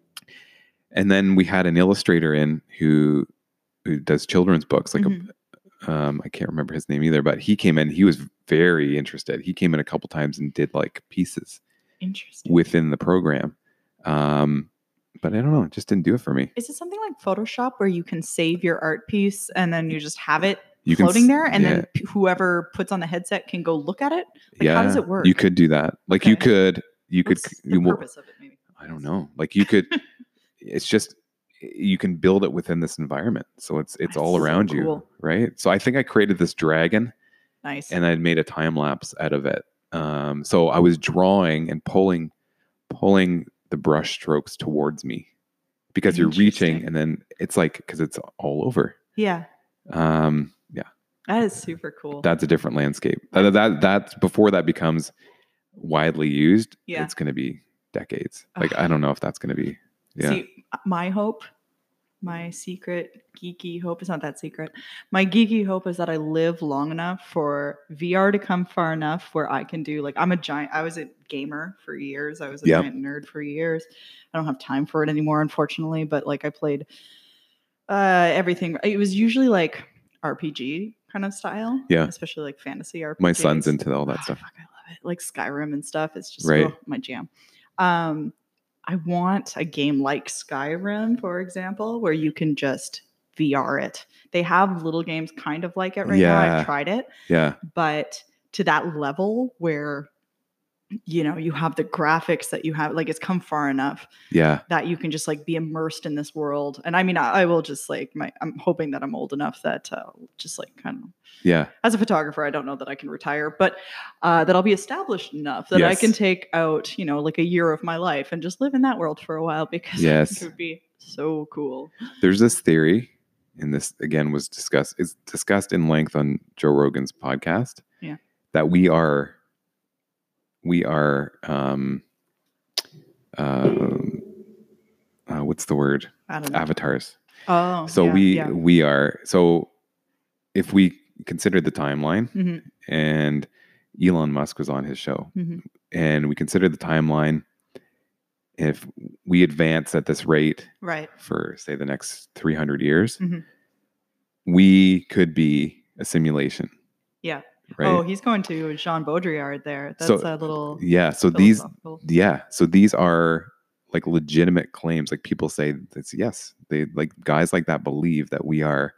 And then we had an illustrator in who who does children's books, like Mhm. a um, I can't remember his name either, but he came in. He was very interested. He came in a couple times and did like pieces Interesting. within the program. Um, but I don't know. It just didn't do it for me. Is it something like Photoshop where you can save your art piece and then you just have it You can floating s- there, and yeah. then p- whoever puts on the headset can go look at it? Like, yeah. how does it work? You could do that. Like you Okay. could, you could, What's you the will- purpose of it, maybe? I don't know. Like you could, it's just, you can build it within this environment. So it's, it's That's all so around you. cool. Right. So I think I created this dragon Nice. and I'd made a time lapse out of it. Um, so I was drawing and pulling, pulling the brush strokes towards me because you're reaching, Interesting. and then it's like, cause it's all over. Yeah, Um, yeah, that is super cool. that's a different landscape. That, that, that's before that becomes widely used. Yeah. It's going to be decades. Like, Ugh. I don't know if that's going to be, yeah. See, my hope, my secret geeky hope is not that secret. My geeky hope is that I live long enough for V R to come far enough where I can do, like, I'm a giant, I was a gamer for years. I was a Yep. giant nerd for years. I don't have time for it anymore, unfortunately, but like I played uh, everything. It was usually like R P G kind of style. Yeah. Especially like fantasy R P Gs. My son's into all that Oh, stuff. fuck, I love it. Like Skyrim and stuff. It's just Right. oh, my jam. Um, I want a game like Skyrim, for example, where you can just V R it. They have little games kind of like it right now. Yeah. I've tried it, Yeah. but to that level where, you know, you have the graphics that you have, like it's come far enough Yeah. that you can just like be immersed in this world. And I mean, I, I will just like my, I'm hoping that I'm old enough that uh, just like kind of, Yeah. as a photographer, I don't know that I can retire, but uh, that I'll be established enough that I Yes. can take out, you know, like a year of my life and just live in that world for a while, because I Yes. think it would be so cool. There's this theory, and this again was discussed, is discussed in length on Joe Rogan's podcast. Yeah. That we are, we are, um, uh, uh, what's the word? I don't know. Avatars. Oh, So yeah, we yeah. we are. So if we consider the timeline, Mhm, and Elon Musk was on his show, mhm. and we consider the timeline, if we advance at this rate Right. for say the next three hundred years, Mhm. we could be a simulation. Yeah. Right. Oh, he's going to Jean Baudrillard there. That's So, a little yeah. So these, philosophical. yeah. So these are like legitimate claims. Like people say that's yes. They like guys like that believe that we are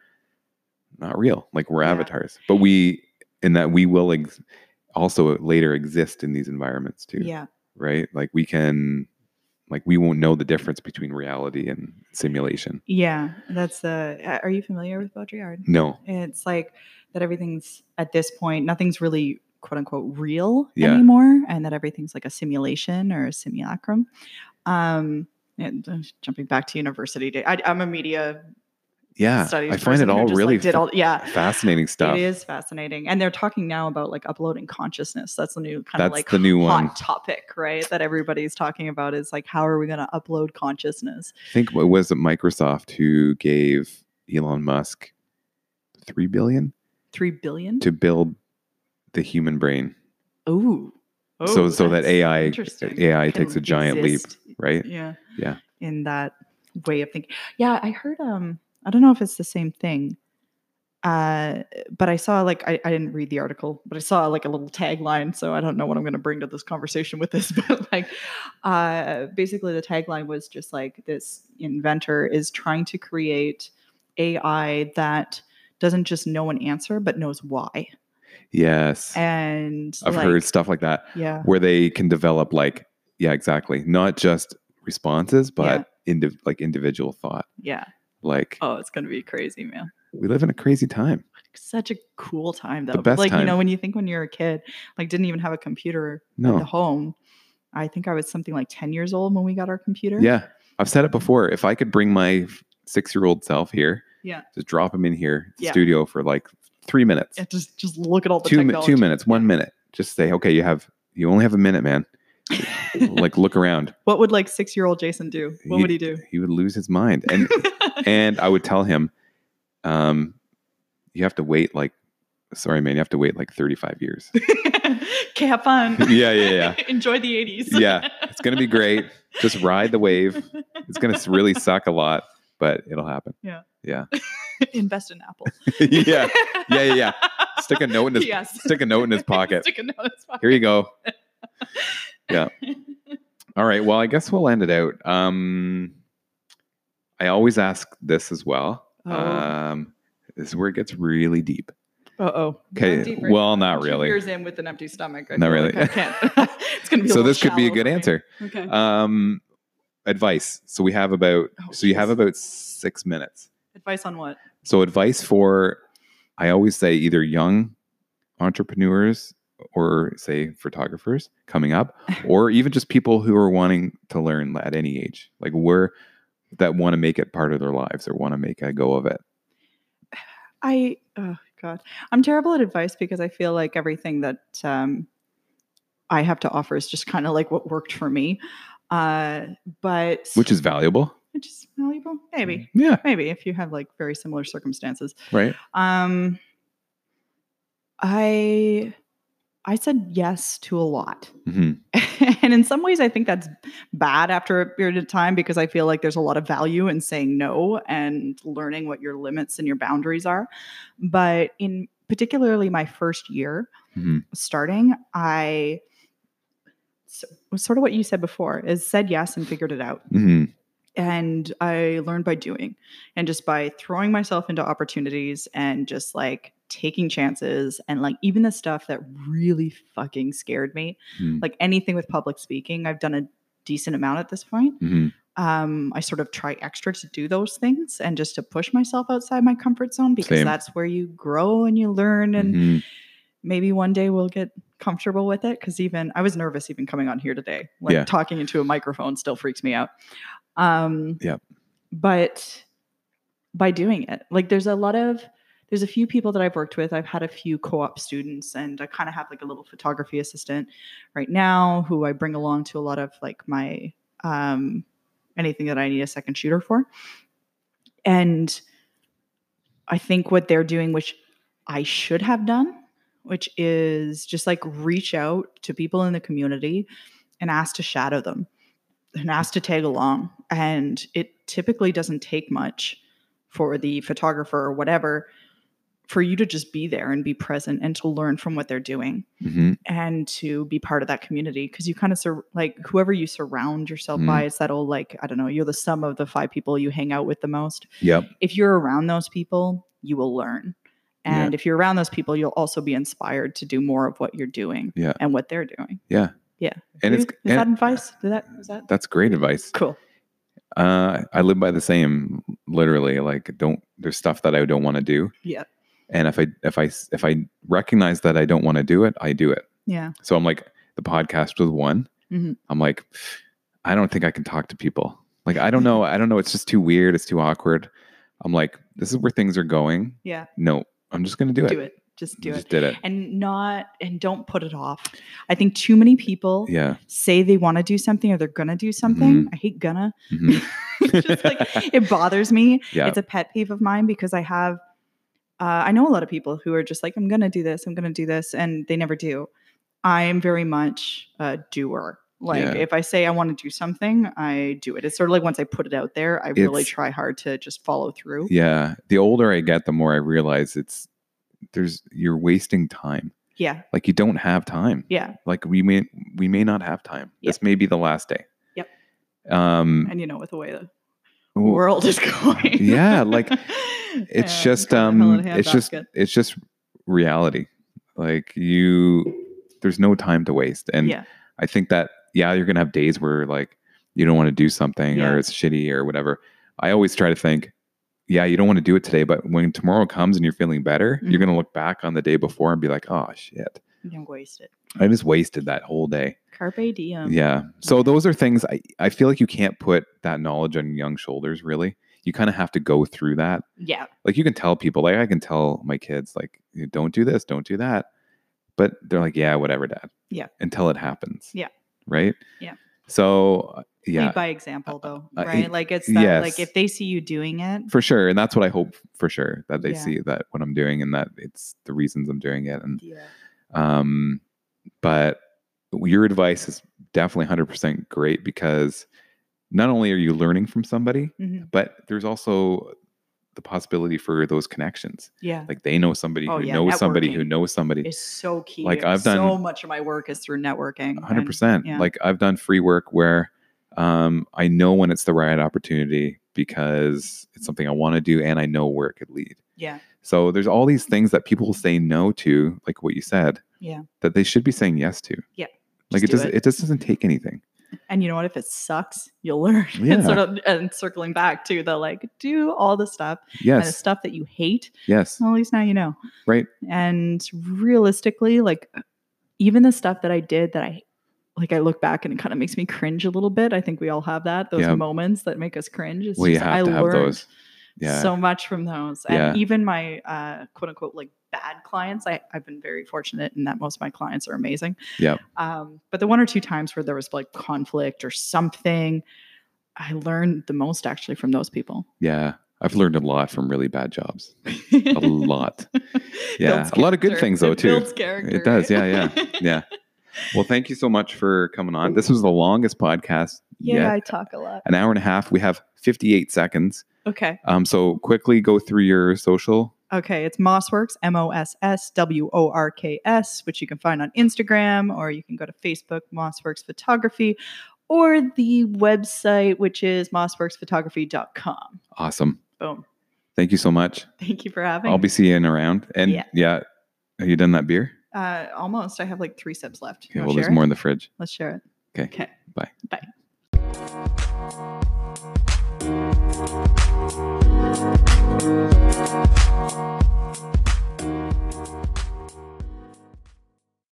not real. Like we're Yeah. avatars, but we, in that we will ex- also later exist in these environments too. Yeah. Right. Like we can, like we won't know the difference between reality and simulation. Yeah. That's the, uh, are you familiar with Baudrillard? No. It's like that everything's at this point, nothing's really quote unquote real Yeah. anymore, and that everything's like a simulation or a simulacrum. Um, and uh, jumping back to university day, I, I'm a media Yeah. studies. I find it person who all just, really like, did all, yeah. fascinating stuff. It is fascinating, and they're talking now about like uploading consciousness. That's the new kind That's of like the new hot one. topic, right? That everybody's talking about is like, how are we going to upload consciousness? I think it was it Microsoft who gave Elon Musk three billion Three billion. to build the human brain. Ooh. so Oh, so that that's A I interesting. A I Can takes a giant exist. leap, right? Yeah. Yeah. In that way of thinking. Yeah, I heard um I don't know if it's the same thing. Uh but I saw like I, I didn't read the article, but I saw like a little tagline, so I don't know what I'm gonna bring to this conversation with this, but like uh basically the tagline was just like this inventor is trying to create A I that doesn't just know an answer but knows why. Yes. And I've like, heard stuff like that yeah. where they can develop like, yeah, exactly. Not just responses, but indi- like individual thought. Yeah. Like Oh, it's gonna be crazy, man. we live in a crazy time. Such a cool time though. The best like, time. you know, when you think when you're a kid, like didn't even have a computer No. at home. I think I was something like ten years old when we got our computer. Yeah. I've said it before. If I could bring my six-year-old self here, Yeah. just drop him in here, the Yeah. studio for like three minutes. Yeah, just just look at all the two, mi- technology. two minutes, one minute. Just say, okay, you have, you only have a minute, man. Like look around. What would like six year old Jason do? What He- would he do? He would lose his mind. And and I would tell him, um, you have to wait like, sorry, man, you have to wait like thirty-five years. Okay, have fun. Yeah, yeah, yeah. Enjoy the eighties. Yeah, it's going to be great. Just ride the wave. It's going to really suck a lot, but it'll happen. Yeah. Yeah. Invest in Apple. Yeah. Yeah, yeah, yeah. Stick a note in his Yes. stick a note in his pocket. Stick a note in his pocket. Here you go. Yeah. All right. Well, I guess we'll end it out. Um, I always ask this as well. Oh. Um, this is where it gets really deep. Uh-oh. Okay, well, not really. Two years in with an empty stomach. I Not feel really. Like I can't. It's going to be a So little this could be a shallow good for me. answer. Okay. Um, advice. So we have about, Oh, so you jeez. have about six minutes. Advice on what? So advice for, I always say either young entrepreneurs or say photographers coming up, or even just people who are wanting to learn at any age, like where that want to make it part of their lives or want to make a go of it. I, oh God, I'm terrible at advice because I feel like everything that um, I have to offer is just kind of like what worked for me. Uh, but Which is valuable. which is valuable. Maybe, Yeah. maybe if you have like very similar circumstances. Right. Um, I, I said yes to a lot. hmm And in some ways, I think that's bad after a period of time because I feel like there's a lot of value in saying no and learning what your limits and your boundaries are. But in particularly my first year hmm starting, I so, was sort of what you said before is said yes and figured it out. hmm And I learned by doing and just by throwing myself into opportunities and just like taking chances and like even the stuff that really fucking scared me, hmm like anything with public speaking, I've done a decent amount at this point. hmm Um, I sort of try extra to do those things and just to push myself outside my comfort zone because Same. that's where you grow and you learn and hmm maybe one day we'll get comfortable with it. Cause even I was nervous even coming on here today, like Yeah. talking into a microphone still freaks me out. Um, Yep. but by doing it, like there's a lot of, there's a few people that I've worked with. I've had a few co-op students and I kind of have like a little photography assistant right now who I bring along to a lot of like my, um, anything that I need a second shooter for. And I think what they're doing, which I should have done, which is just like reach out to people in the community and ask to shadow them and ask to tag along. And it typically doesn't take much for the photographer or whatever for you to just be there and be present and to learn from what they're doing hmm and to be part of that community. Because you kind of sur- like whoever you surround yourself Mm. by, it's that old, like, I don't know, you're the sum of the five people you hang out with the most. Yep. If you're around those people, you will learn. And Yeah. if you're around those people, you'll also be inspired to do more of what you're doing Yeah. and what they're doing. Yeah. Yeah. And is it's is and that advice? Is that, is that that's great advice. cool? Uh, I live by the same, literally, like don't, there's stuff that I don't want to do. Yeah. And if I, if I, if I recognize that I don't want to do it, I do it. Yeah. So I'm like, the podcast was one. Mhm. I'm like, I don't think I can talk to people. Like, I don't know. I don't know. It's just too weird. It's too awkward. I'm like, this is where things are going. Yeah. No, I'm just going to do it. Do it. Just do Just it. did it. And not, and don't put it off. I think too many people Yeah. say they want to do something or they're going to do something. Mhm. I hate gonna. Mhm. It's just like, it bothers me. Yeah. It's a pet peeve of mine because I have, uh, I know a lot of people who are just like, I'm going to do this, I'm going to do this, and they never do. I am very much a doer. Like Yeah. if I say I want to do something, I do it. It's sort of like once I put it out there, I really It's- try hard to just follow through. Yeah. The older I get, the more I realize it's, there's, you're wasting time. Yeah. Like you don't have time. Yeah. Like we may, we may not have time. Yep. This may be the last day. Yep. Um, And you know, with the way the w- world is going. Yeah, like, it's Yeah, just, throw the hell in um, a it's just, handbasket. it's just reality. Like you, there's no time to waste. And yeah. I think that, yeah, you're going to have days where like you don't want to do something Yeah. or it's shitty or whatever. I always try to think, yeah, you don't want to do it today, but when tomorrow comes and you're feeling better, Mhm. you're going to look back on the day before and be like, oh shit, You don't waste it. I just wasted that whole day. Carpe diem. Yeah. So those are things I, I feel like you can't put that knowledge on young shoulders, really. You kind of have to go through that. Yeah. Like you can tell people, like I can tell my kids, like, don't do this, don't do that. But they're like, yeah, whatever, dad. Yeah. Until it happens. Yeah. Right? Yeah. So, uh, yeah. Lead by example, though, Uh, right? y- Like it's that, yes. like if they see you doing it, For sure. And that's what I hope for sure, that they Yeah. see that what I'm doing and that it's the reasons I'm doing it. And, yeah, um, but your advice is definitely one hundred percent great because not only are you learning from somebody, Mhm. but there's also the possibility for those connections. yeah, Like they know somebody Oh, who yeah, knows somebody who networking knows somebody. it's so key. like, I've done- so much of my work is through networking. one hundred and- percent. yeah. Like I've done free work where um, I know when it's the right opportunity because it's something I want to do and I know where it could lead. Yeah. So there's all these things that people say no to, like what you said, Yeah. that they should be saying yes to. Yeah. Like it do just it. it just doesn't take anything. And you know what? If it sucks, you'll learn. Yeah. and sort of and circling back to the like, do all the stuff and the Yes. stuff that you hate. Yes. Well, at least now you know. Right. And realistically, like even the stuff that I did that I like, I look back and it kind of makes me cringe a little bit. I think we all have that. Those Yeah. moments that make us cringe. It's Well, you just, have I to have learned those. Yeah. so much from those. And Yeah. even my uh, quote unquote like bad clients, I, I've been very fortunate in that most of my clients are amazing. Yeah. Um, but the one or two times where there was like conflict or something, I learned the most actually from those people. Yeah. I've learned a lot from really bad jobs. A lot. Yeah. Builds A lot of good character. things though It too. builds character, It does. right? Yeah. Yeah. Yeah. Well, thank you so much for coming on. This was the longest podcast Yeah, yet. I talk a lot. An hour and a half. We have fifty-eight seconds. Okay. Um, so quickly go through your social. Okay. It's Mossworks, M O S S W O R K S, which you can find on Instagram, or you can go to Facebook, Mossworks Photography, or the website, which is mossworks photography dot com. Awesome. Boom. Thank you so much. Thank you for having I'll me. be seeing you around. And Yeah. yeah, have you done that beer? Uh, almost. I have like three sips left. Okay, You well, wanna there's share more it? in the fridge. Let's share it. Okay. Okay. Bye. Bye.